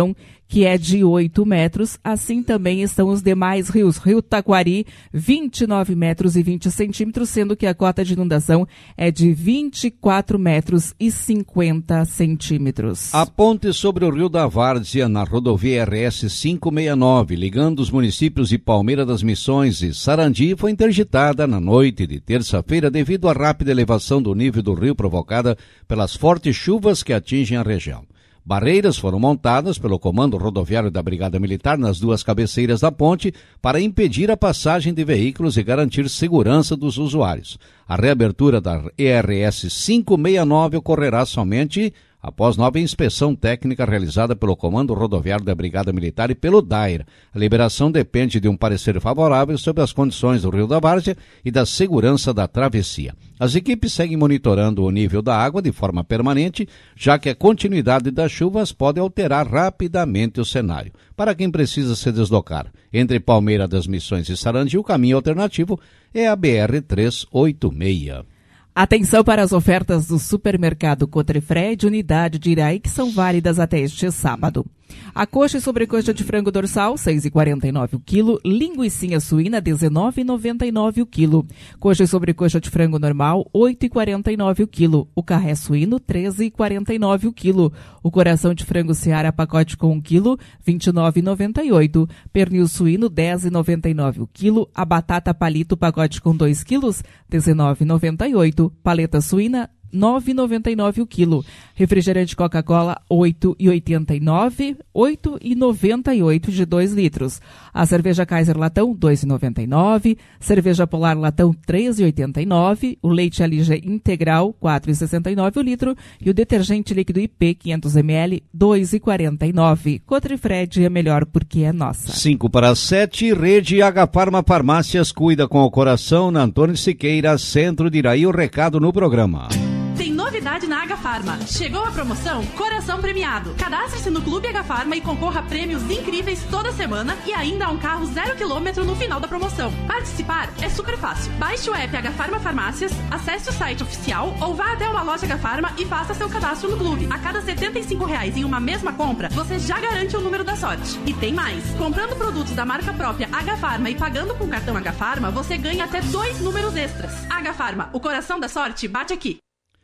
que é de oito metros. Assim também estão os demais rios. Rio Taquari, vinte e nove metros e vinte centímetros, sendo que a cota de inundação é de vinte e quatro metros e cinquenta centímetros. A ponte sobre o Rio da Várzea, na rodovia R S quinhentos e sessenta e nove, ligando os municípios de Palmeira das Missões e Sarandi, foi interditada na noite de terça-feira devido à rápida elevação do nível do rio provocada pelas fortes chuvas que atingem a região. Barreiras foram montadas pelo Comando Rodoviário da Brigada Militar nas duas cabeceiras da ponte para impedir a passagem de veículos e garantir segurança dos usuários. A reabertura da E R S quinhentos e sessenta e nove ocorrerá somente após nova inspeção técnica realizada pelo Comando Rodoviário da Brigada Militar e pelo D A I R. A liberação depende de um parecer favorável sobre as condições do Rio da Várzea e da segurança da travessia. As equipes seguem monitorando o nível da água de forma permanente, já que a continuidade das chuvas pode alterar rapidamente o cenário. Para quem precisa se deslocar entre Palmeira das Missões e Sarandi, o caminho alternativo é a B R trezentos e oitenta e seis. Atenção para as ofertas do supermercado Cotrefred, unidade de Iraí, que são válidas até este sábado. A coxa e sobrecoxa de frango dorsal, seis reais e quarenta e nove centavos o quilo. Linguicinha suína, dezenove reais e noventa e nove centavos o quilo. Coxa e sobrecoxa de frango normal, oito reais e quarenta e nove centavos o quilo. O carré suíno, treze reais e quarenta e nove centavos o quilo. O coração de frango Seara, pacote com um quilo, vinte e nove reais e noventa e oito centavos. Pernil suíno, dez reais e noventa e nove centavos o quilo. A batata palito, pacote com dois quilos, dezenove reais e noventa e oito centavos. Paleta suína, nove reais e noventa e nove centavos o quilo. Refrigerante Coca-Cola, oito reais e oitenta e nove centavos, oito reais e noventa e oito centavos de dois litros. A cerveja Kaiser Latão, dois reais e noventa e nove centavos. Cerveja Polar Latão, três reais e oitenta e nove centavos. O leite Alige Integral, quatro reais e sessenta e nove centavos o litro. E o detergente líquido I P, quinhentos mililitros, dois reais e quarenta e nove centavos. Cotrefred é melhor porque é nossa. cinco para sete, Rede H Farma Farmácias cuida com o coração na Antônio Siqueira, centro de Iraí. O recado no programa. Tem novidade na H Farma. Chegou a promoção Coração Premiado. Cadastre-se no Clube H Farma e concorra a prêmios incríveis toda semana e ainda a um carro zero quilômetro no final da promoção. Participar é super fácil. Baixe o app H Farma Farmácias, acesse o site oficial ou vá até uma loja H Farma e faça seu cadastro no clube. A cada setenta e cinco reais em uma mesma compra, você já garante o número da sorte. E tem mais. Comprando produtos da marca própria H Farma e pagando com cartão H Farma, você ganha até dois números extras. H Farma, o coração da sorte bate aqui.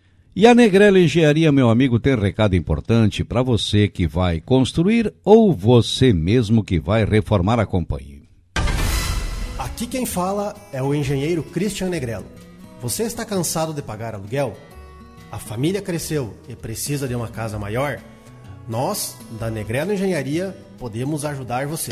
E a Negrello Engenharia, meu amigo, tem um recado importante para você que vai construir ou você mesmo que vai reformar. Acompanhe. Aqui quem fala é o engenheiro Christian Negrello. Você está cansado de pagar aluguel? A família cresceu e precisa de uma casa maior? Nós, da Negrello Engenharia, podemos ajudar você.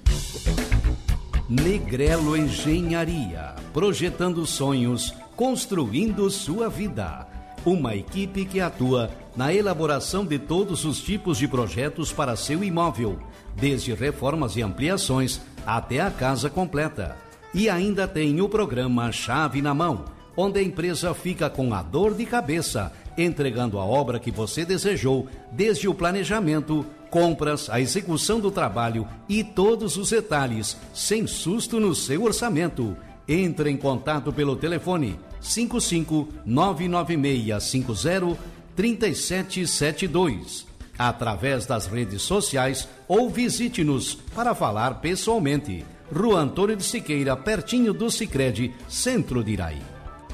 Negrello Engenharia, projetando sonhos, construindo sua vida. Uma equipe que atua na elaboração de todos os tipos de projetos para seu imóvel, desde reformas e ampliações até a casa completa. E ainda tem o programa Chave na Mão, onde a empresa fica com a dor de cabeça, entregando a obra que você desejou, desde o planejamento, compras, a execução do trabalho e todos os detalhes, sem susto no seu orçamento. Entre em contato pelo telefone cinco cinco nove nove seis cinco zero três sete sete dois, através das redes sociais ou visite-nos para falar pessoalmente. Rua Antônio de Siqueira, pertinho do Sicredi, centro de Iraí.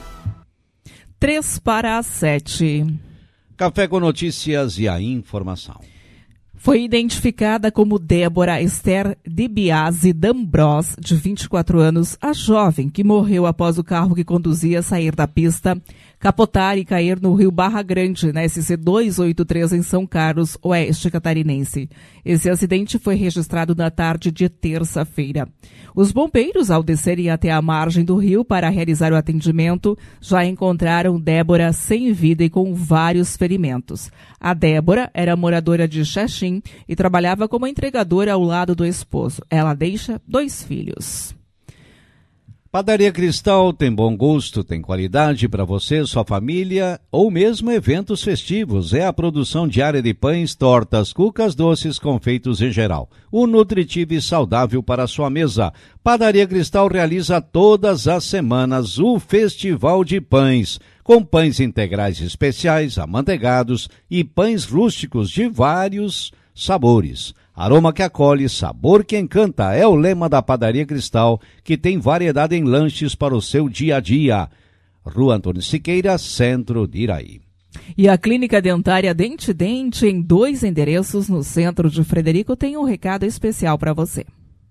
Três para as sete. Café com notícias e a informação. Foi identificada como Débora Esther de Biase D'Ambros, de vinte e quatro anos, a jovem que morreu após o carro que conduzia sair da pista, capotar e cair no rio Barra Grande, na S C duzentos e oitenta e três, em São Carlos, oeste catarinense. Esse acidente foi registrado na tarde de terça-feira. Os bombeiros, ao descerem até a margem do rio para realizar o atendimento, já encontraram Débora sem vida e com vários ferimentos. A Débora era moradora de Xaxim e trabalhava como entregadora ao lado do esposo. Ela deixa dois filhos. Padaria Cristal tem bom gosto, tem qualidade para você, sua família ou mesmo eventos festivos. É a produção diária de pães, tortas, cucas, doces, confeitos em geral. O nutritivo e saudável para a sua mesa. Padaria Cristal realiza todas as semanas o Festival de Pães, com pães integrais especiais, amanteigados e pães rústicos de vários sabores. Aroma que acolhe, sabor que encanta, é o lema da Padaria Cristal, que tem variedade em lanches para o seu dia a dia. Rua Antônio Siqueira, centro de Iraí. E a Clínica Dentária Dente Dente, em dois endereços no centro de Frederico, tem um recado especial para você.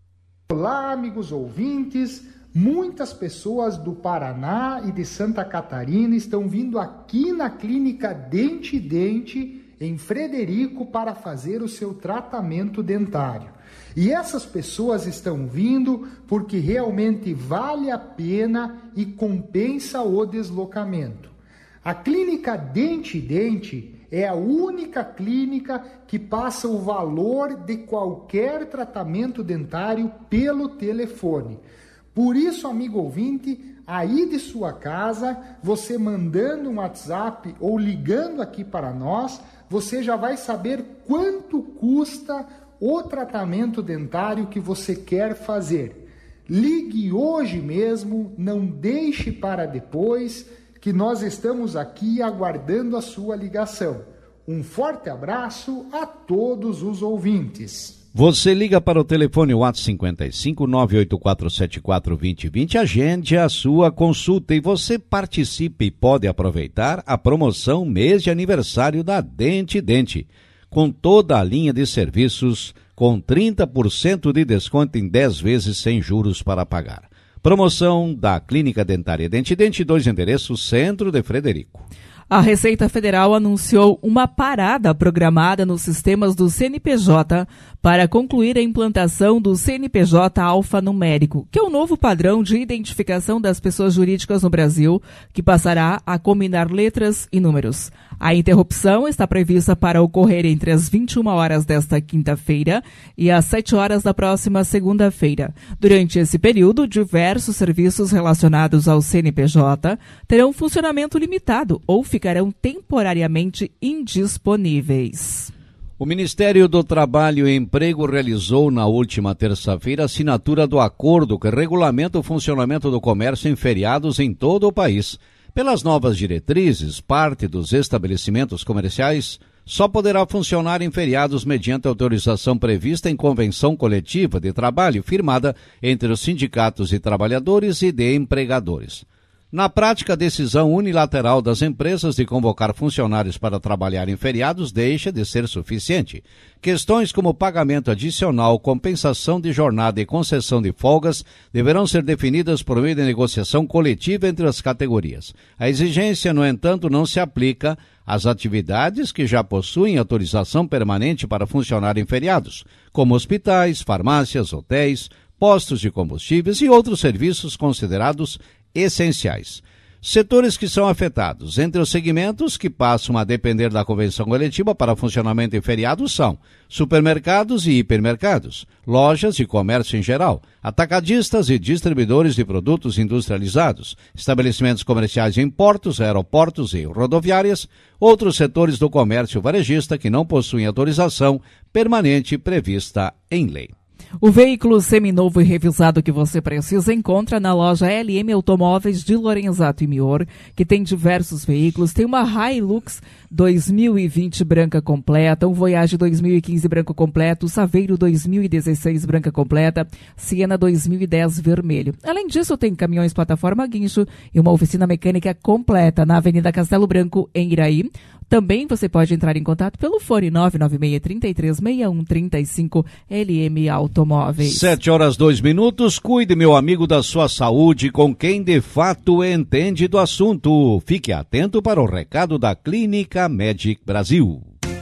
Olá, amigos ouvintes. Muitas pessoas do Paraná e de Santa Catarina estão vindo aqui na Clínica Dente Dente, em Frederico, para fazer o seu tratamento dentário. E essas pessoas estão vindo porque realmente vale a pena e compensa o deslocamento. A Clínica Dente Dente é a única clínica que passa o valor de qualquer tratamento dentário pelo telefone. Por isso, amigo ouvinte, aí de sua casa, você mandando um WhatsApp ou ligando aqui para nós, você já vai saber quanto custa o tratamento dentário que você quer fazer. Ligue hoje mesmo, não deixe para depois, que nós estamos aqui aguardando a sua ligação. Um forte abraço a todos os ouvintes. Você liga para o telefone WhatsApp cinquenta e cinco, nove oito quatro sete quatro, dois zero dois zero, agende a sua consulta e você participe e pode aproveitar a promoção mês de aniversário da Dente Dente, com toda a linha de serviços, com trinta por cento de desconto em dez vezes sem juros para pagar. Promoção da Clínica Dentária Dente Dente, dois endereços, centro de Frederico. A Receita Federal anunciou uma parada programada nos sistemas do C N P J para concluir a implantação do C N P J alfanumérico, que é o novo padrão de identificação das pessoas jurídicas no Brasil, que passará a combinar letras e números. A interrupção está prevista para ocorrer entre as vinte e uma horas desta quinta-feira e as sete horas da próxima segunda-feira. Durante esse período, diversos serviços relacionados ao C N P J terão funcionamento limitado ou ficarão temporariamente indisponíveis. O Ministério do Trabalho e Emprego realizou na última terça-feira a assinatura do acordo que regulamenta o funcionamento do comércio em feriados em todo o país. Pelas novas diretrizes, parte dos estabelecimentos comerciais só poderá funcionar em feriados mediante autorização prevista em convenção coletiva de trabalho firmada entre os sindicatos de trabalhadores e de empregadores. Na prática, a decisão unilateral das empresas de convocar funcionários para trabalhar em feriados deixa de ser suficiente. Questões como pagamento adicional, compensação de jornada e concessão de folgas deverão ser definidas por meio de negociação coletiva entre as categorias. A exigência, no entanto, não se aplica às atividades que já possuem autorização permanente para funcionar em feriados, como hospitais, farmácias, hotéis, postos de combustíveis e outros serviços considerados essenciais. Setores que são afetados. Entre os segmentos que passam a depender da convenção coletiva para funcionamento em feriados são supermercados e hipermercados, lojas de comércio em geral, atacadistas e distribuidores de produtos industrializados, estabelecimentos comerciais em portos, aeroportos e rodoviárias, outros setores do comércio varejista que não possuem autorização permanente prevista em lei. O veículo seminovo e revisado que você precisa encontra na loja L M Automóveis de Lorenzato e Mior, que tem diversos veículos. Tem uma Hilux dois mil e vinte branca completa, um Voyage dois mil e quinze branco completo, Saveiro dois mil e dezesseis branca completa, Siena dois mil e dez vermelho. Além disso, tem caminhões plataforma guincho e uma oficina mecânica completa na Avenida Castelo Branco, em Iraí. Também você pode entrar em contato pelo fone nove nove seis, três três, seis um três cinco, L M Automóveis. Sete horas, dois minutos. Cuide, meu amigo, da sua saúde com quem de fato entende do assunto. Fique atento para o recado da Clínica Medic Brasil.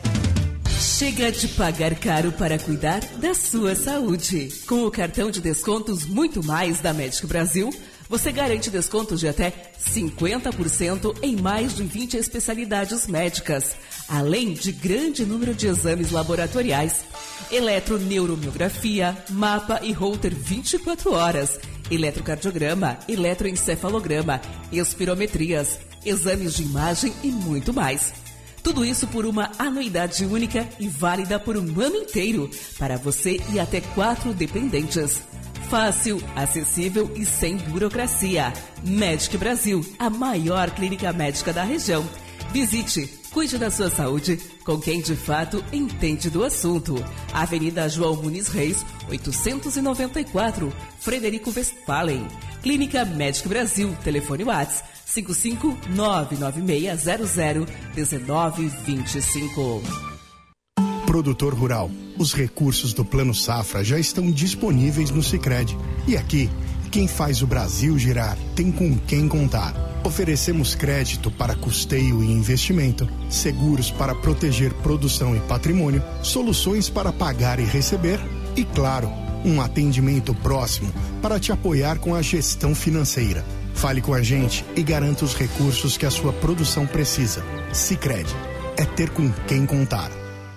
Chega de pagar caro para cuidar da sua saúde. Com o cartão de descontos Muito Mais da Medic Brasil, você garante descontos de até cinquenta por cento em mais de vinte especialidades médicas, além de grande número de exames laboratoriais, eletroneuromiografia, mapa e holter vinte e quatro horas, eletrocardiograma, eletroencefalograma, espirometrias, exames de imagem e muito mais. Tudo isso por uma anuidade única e válida por um ano inteiro, para você e até quatro dependentes. Fácil, acessível e sem burocracia. Medic Brasil, a maior clínica médica da região. Visite Cuide da sua saúde com quem de fato entende do assunto. Avenida João Muniz Reis, oitocentos e noventa e quatro, Frederico Westphalen. Clínica Médico Brasil, telefone WhatsApp cinco cinco nove nove seis zero zero um nove dois cinco. Produtor rural, os recursos do Plano Safra já estão disponíveis no Sicredi. E aqui, quem faz o Brasil girar tem com quem contar. Oferecemos crédito para custeio e investimento, seguros para proteger produção e patrimônio, soluções para pagar e receber e, claro, um atendimento próximo para te apoiar com a gestão financeira. Fale com a gente e garanta os recursos que a sua produção precisa. Sicredi, é ter com quem contar.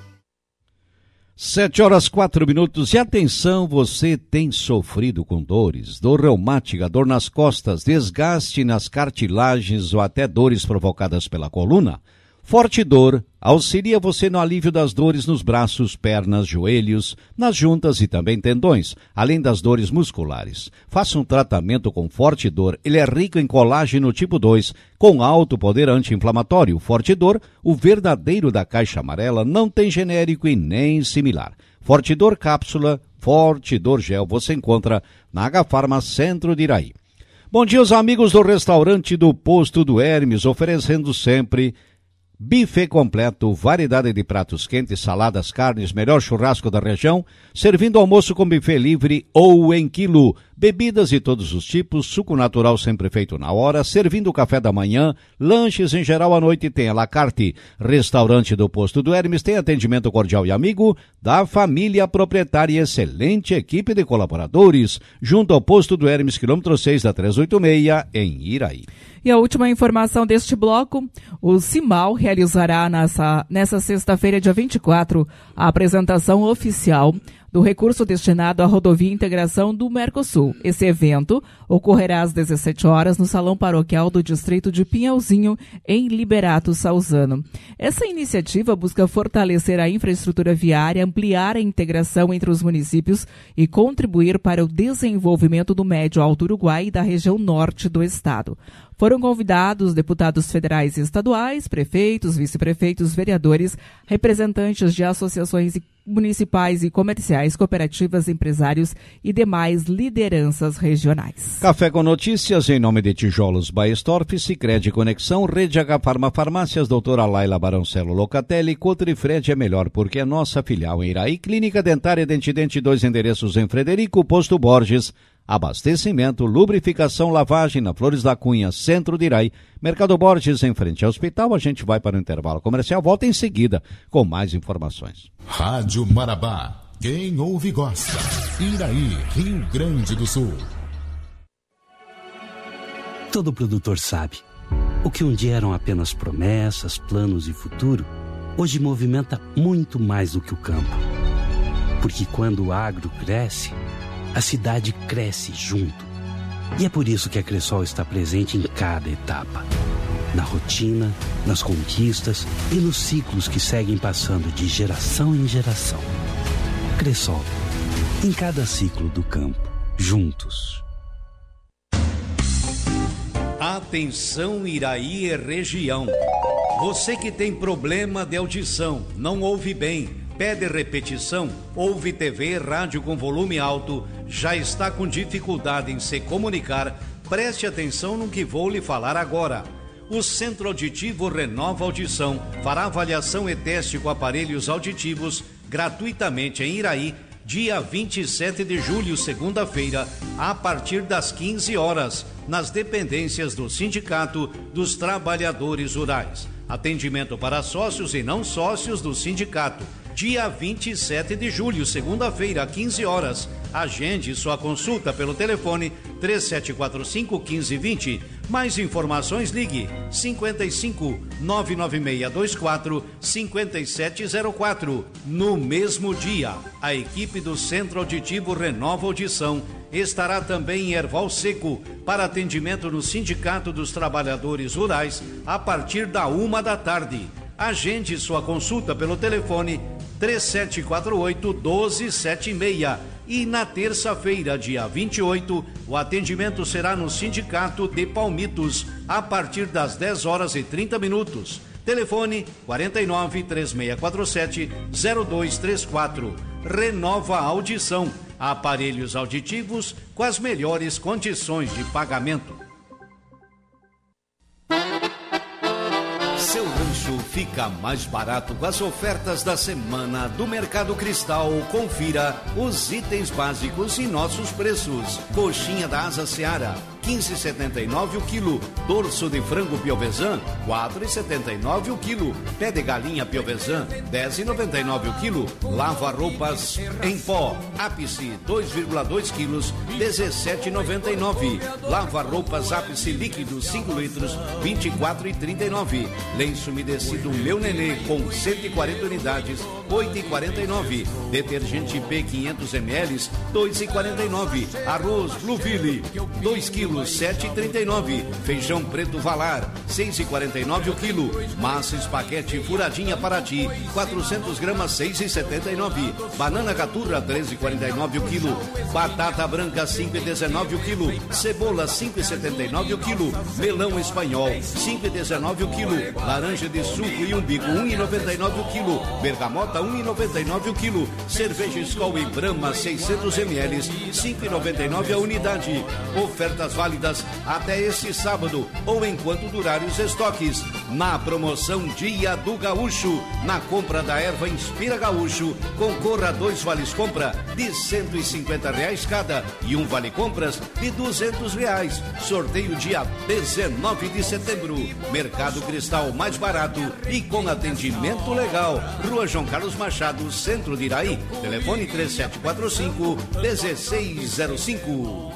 Sete horas, quatro minutos. E atenção, você tem sofrido com dores, dor reumática, dor nas costas, desgaste nas cartilagens ou até dores provocadas pela coluna? Forte Dor auxilia você no alívio das dores nos braços, pernas, joelhos, nas juntas e também tendões, além das dores musculares. Faça um tratamento com Forte Dor. Ele é rico em colágeno tipo dois, com alto poder anti-inflamatório. Forte Dor, o verdadeiro da caixa amarela, não tem genérico e nem similar. Forte Dor cápsula, Forte Dor gel, você encontra na Agafarma Centro de Iraí. Bom dia, os amigos do restaurante do Posto do Hermes, oferecendo sempre buffet completo, variedade de pratos quentes, saladas, carnes, melhor churrasco da região, servindo almoço com buffet livre ou em quilo, bebidas de todos os tipos, suco natural sempre feito na hora, servindo café da manhã, lanches em geral à noite tem à la carte. Restaurante do Posto do Hermes tem atendimento cordial e amigo da família proprietária e excelente equipe de colaboradores, junto ao Posto do Hermes, quilômetro seis da trezentos e oitenta e seis, em Iraí. E a última informação deste bloco, o CIMAL realizará nessa, nessa sexta-feira, dia vinte e quatro, a apresentação oficial do recurso destinado à rodovia Integração do Mercosul. Esse evento ocorrerá às dezessete horas no Salão Paroquial do Distrito de Pinhalzinho, em Liberato Salzano. Essa iniciativa busca fortalecer a infraestrutura viária, ampliar a integração entre os municípios e contribuir para o desenvolvimento do Médio Alto Uruguai e da região norte do estado. Foram convidados deputados federais e estaduais, prefeitos, vice-prefeitos, vereadores, representantes de associações municipais e comerciais, cooperativas, empresários e demais lideranças regionais. Café com notícias em nome de Tijolos Baestorff, Sicredi Conexão, Rede Agafarma Farmácias, doutora Laila Baroncelo Locatelli, Cotrifred é melhor porque é nossa filial em Iraí, Clínica Dentária Dentidente, dois endereços em Frederico, Posto Borges, abastecimento, lubrificação, lavagem na Flores da Cunha, centro de Iraí, Mercado Borges em frente ao hospital. A gente vai para o intervalo comercial, volta em seguida com mais informações. Rádio Marabá, quem ouve gosta. Iraí, Rio Grande do Sul. Todo produtor sabe, o que um dia eram apenas promessas, planos e futuro, hoje movimenta muito mais do que o campo. Porque quando o agro cresce, a cidade cresce junto. E é por isso que a Cressol está presente em cada etapa. Na rotina, nas conquistas e nos ciclos que seguem passando de geração em geração. Cressol, em cada ciclo do campo, juntos. Atenção Iraí e região. Você que tem problema de audição, não ouve bem, pede repetição, ouve T V e rádio com volume alto, já está com dificuldade em se comunicar, preste atenção no que vou lhe falar agora. O Centro Auditivo Renova Audição fará avaliação e teste com aparelhos auditivos gratuitamente em Iraí, dia vinte e sete de julho, segunda-feira, a partir das quinze horas, nas dependências do Sindicato dos Trabalhadores Rurais. Atendimento para sócios e não sócios do sindicato. Dia vinte e sete de julho, segunda-feira, às quinze horas. Agende sua consulta pelo telefone três sete quatro cinco, um cinco dois zero. Mais informações, ligue cinquenta e cinco, nove nove seis dois quatro, cinco sete zero quatro. No mesmo dia, a equipe do Centro Auditivo Renova Audição estará também em Erval Seco para atendimento no Sindicato dos Trabalhadores Rurais a partir da uma da tarde. Agende sua consulta pelo telefone três sete quatro oito, um dois sete seis. E na terça-feira, dia vinte e oito, o atendimento será no Sindicato de Palmitos, a partir das dez horas e trinta minutos. Telefone quarenta e nove, três seis quatro sete, zero dois três quatro. Renova a Audição. Aparelhos auditivos com as melhores condições de pagamento. Seu rancho fica mais barato com as ofertas da semana do Mercado Cristal. Confira os itens básicos e nossos preços. Coxinha da Asa Seara, quinze reais e setenta e nove centavos o quilo. Dorso de frango Piovesan, quatro reais e setenta e nove centavos o quilo. Pé de galinha Piovesan, dez reais e noventa e nove centavos o quilo. Lava-roupas em pó, ápice, dois vírgula dois quilos, dezessete reais e noventa e nove centavos. Lava-roupas ápice líquido, cinco litros, vinte e quatro reais e trinta e nove centavos. Lenço umedecido Meu Nenê com cento e quarenta unidades, oito reais e quarenta e nove centavos. Detergente P quinhentos mililitros, dois reais e quarenta e nove centavos. Arroz Blueville, dois quilos, sete reais e trinta e nove centavos. Feijão preto Valar, seis reais e quarenta e nove centavos o quilo. Massa espaguete furadinha Paraty, quatrocentas gramas, seis reais e setenta e nove centavos. Banana Caturra, treze reais e quarenta e nove centavos o quilo. Batata branca, cinco reais e dezenove centavos o quilo. Cebola, cinco reais e setenta e nove centavos o quilo. Melão espanhol, cinco reais e dezenove centavos o quilo. Laranja de suco e umbigo, um real e noventa e nove centavos o quilo. Bergamota, um real e noventa e nove centavos o quilo. Cerveja Skol e Brahma, seiscentos mililitros, cinco reais e noventa e nove centavos a unidade. Ofertas válidas até este sábado ou enquanto durarem os estoques. Na promoção Dia do Gaúcho, na compra da erva Inspira Gaúcho, concorra a dois vales compra de cento e cinquenta reais cada e um vale compras de duzentos reais. Sorteio dia dezenove de setembro. Mercado Cristal mais barato e com atendimento legal. Rua João Carlos Machado, centro de Iraí. Telefone três sete quatro cinco, um seis zero cinco.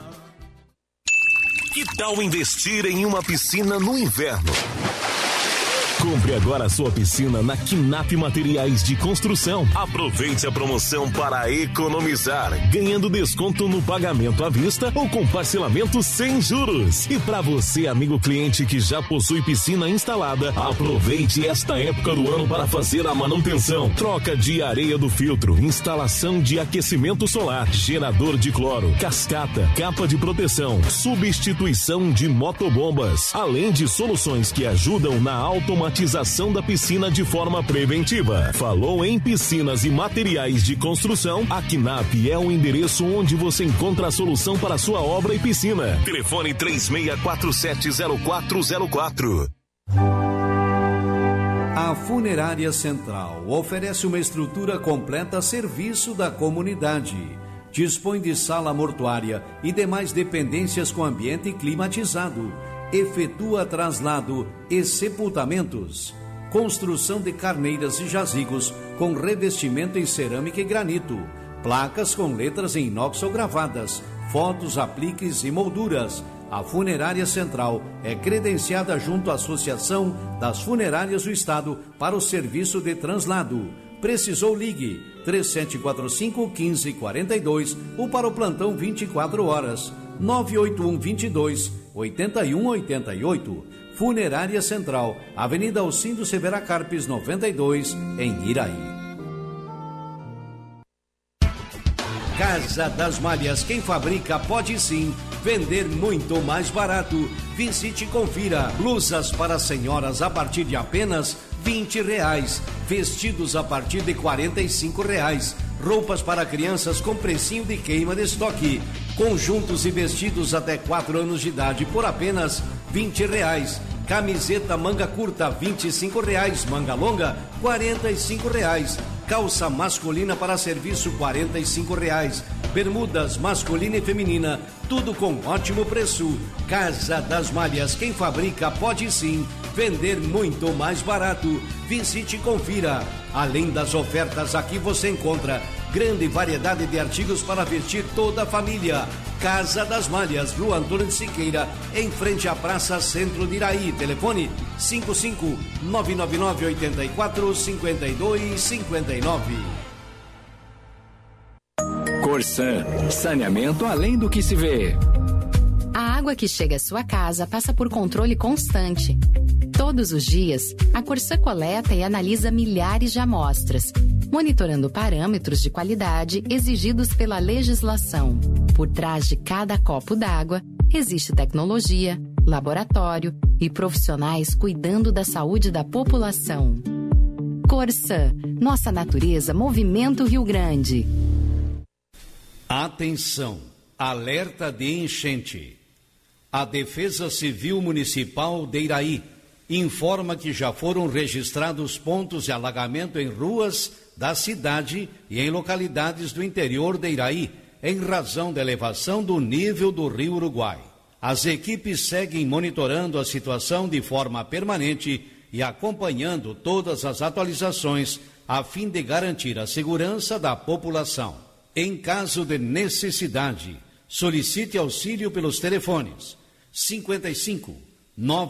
Que tal investir em uma piscina no inverno? Compre agora a sua piscina na Quinap Materiais de Construção. Aproveite a promoção para economizar, ganhando desconto no pagamento à vista ou com parcelamento sem juros. E para você, amigo cliente que já possui piscina instalada, aproveite esta época do ano para fazer a manutenção. Troca de areia do filtro, instalação de aquecimento solar, gerador de cloro, cascata, capa de proteção, substituição de motobombas, além de soluções que ajudam na automatização da piscina de forma preventiva. Falou em piscinas e materiais de construção, a Quinap é o endereço onde você encontra a solução para a sua obra e piscina. Telefone três seis quatro sete zero quatro zero quatro. A Funerária Central oferece uma estrutura completa a serviço da comunidade. Dispõe de sala mortuária e demais dependências com ambiente climatizado. Efetua traslado e sepultamentos. Construção de carneiras e jazigos com revestimento em cerâmica e granito. Placas com letras em inox ou gravadas. Fotos, apliques e molduras. A Funerária Central é credenciada junto à Associação das Funerárias do Estado para o serviço de translado. Precisou, ligue três sete quatro cinco, um cinco quatro dois ou para o plantão vinte e quatro horas nove oito um, dois dois, oito um oito oito. Funerária Central, Avenida Alcindo Severa Carpes, noventa e dois, em Iraí. Casa das Malhas, quem fabrica pode sim vender muito mais barato. Visite e confira. Blusas para senhoras a partir de apenas vinte reais. Vestidos a partir de quarenta e cinco reais. Roupas para crianças com precinho de queima de estoque. Conjuntos e vestidos até quatro anos de idade por apenas vinte reais. Camiseta manga curta, vinte e cinco reais. Manga longa, quarenta e cinco reais. Calça masculina para serviço, quarenta e cinco reais. Bermudas masculina e feminina, tudo com ótimo preço. Casa das Malhas, quem fabrica pode sim vender muito mais barato. Visite e confira. Além das ofertas, aqui você encontra grande variedade de artigos para vestir toda a família. Casa das Malhas, Rua Antônio de Siqueira, em frente à Praça Centro de Iraí. Telefone cinco cinco nove nove nove oito quatro cinco dois cinco nove. Corsan, saneamento além do que se vê. A água que chega à sua casa passa por controle constante. Todos os dias, a Corsan coleta e analisa milhares de amostras, monitorando parâmetros de qualidade exigidos pela legislação. Por trás de cada copo d'água, existe tecnologia, laboratório e profissionais cuidando da saúde da população. Corsã, nossa natureza movimenta o Rio Grande. Atenção, alerta de enchente. A Defesa Civil Municipal de Iraí informa que já foram registrados pontos de alagamento em ruas da cidade e em localidades do interior de Iraí, em razão da elevação do nível do Rio Uruguai. As equipes seguem monitorando a situação de forma permanente e acompanhando todas as atualizações a fim de garantir a segurança da população. Em caso de necessidade, solicite auxílio pelos telefones cinquenta e cinco, nove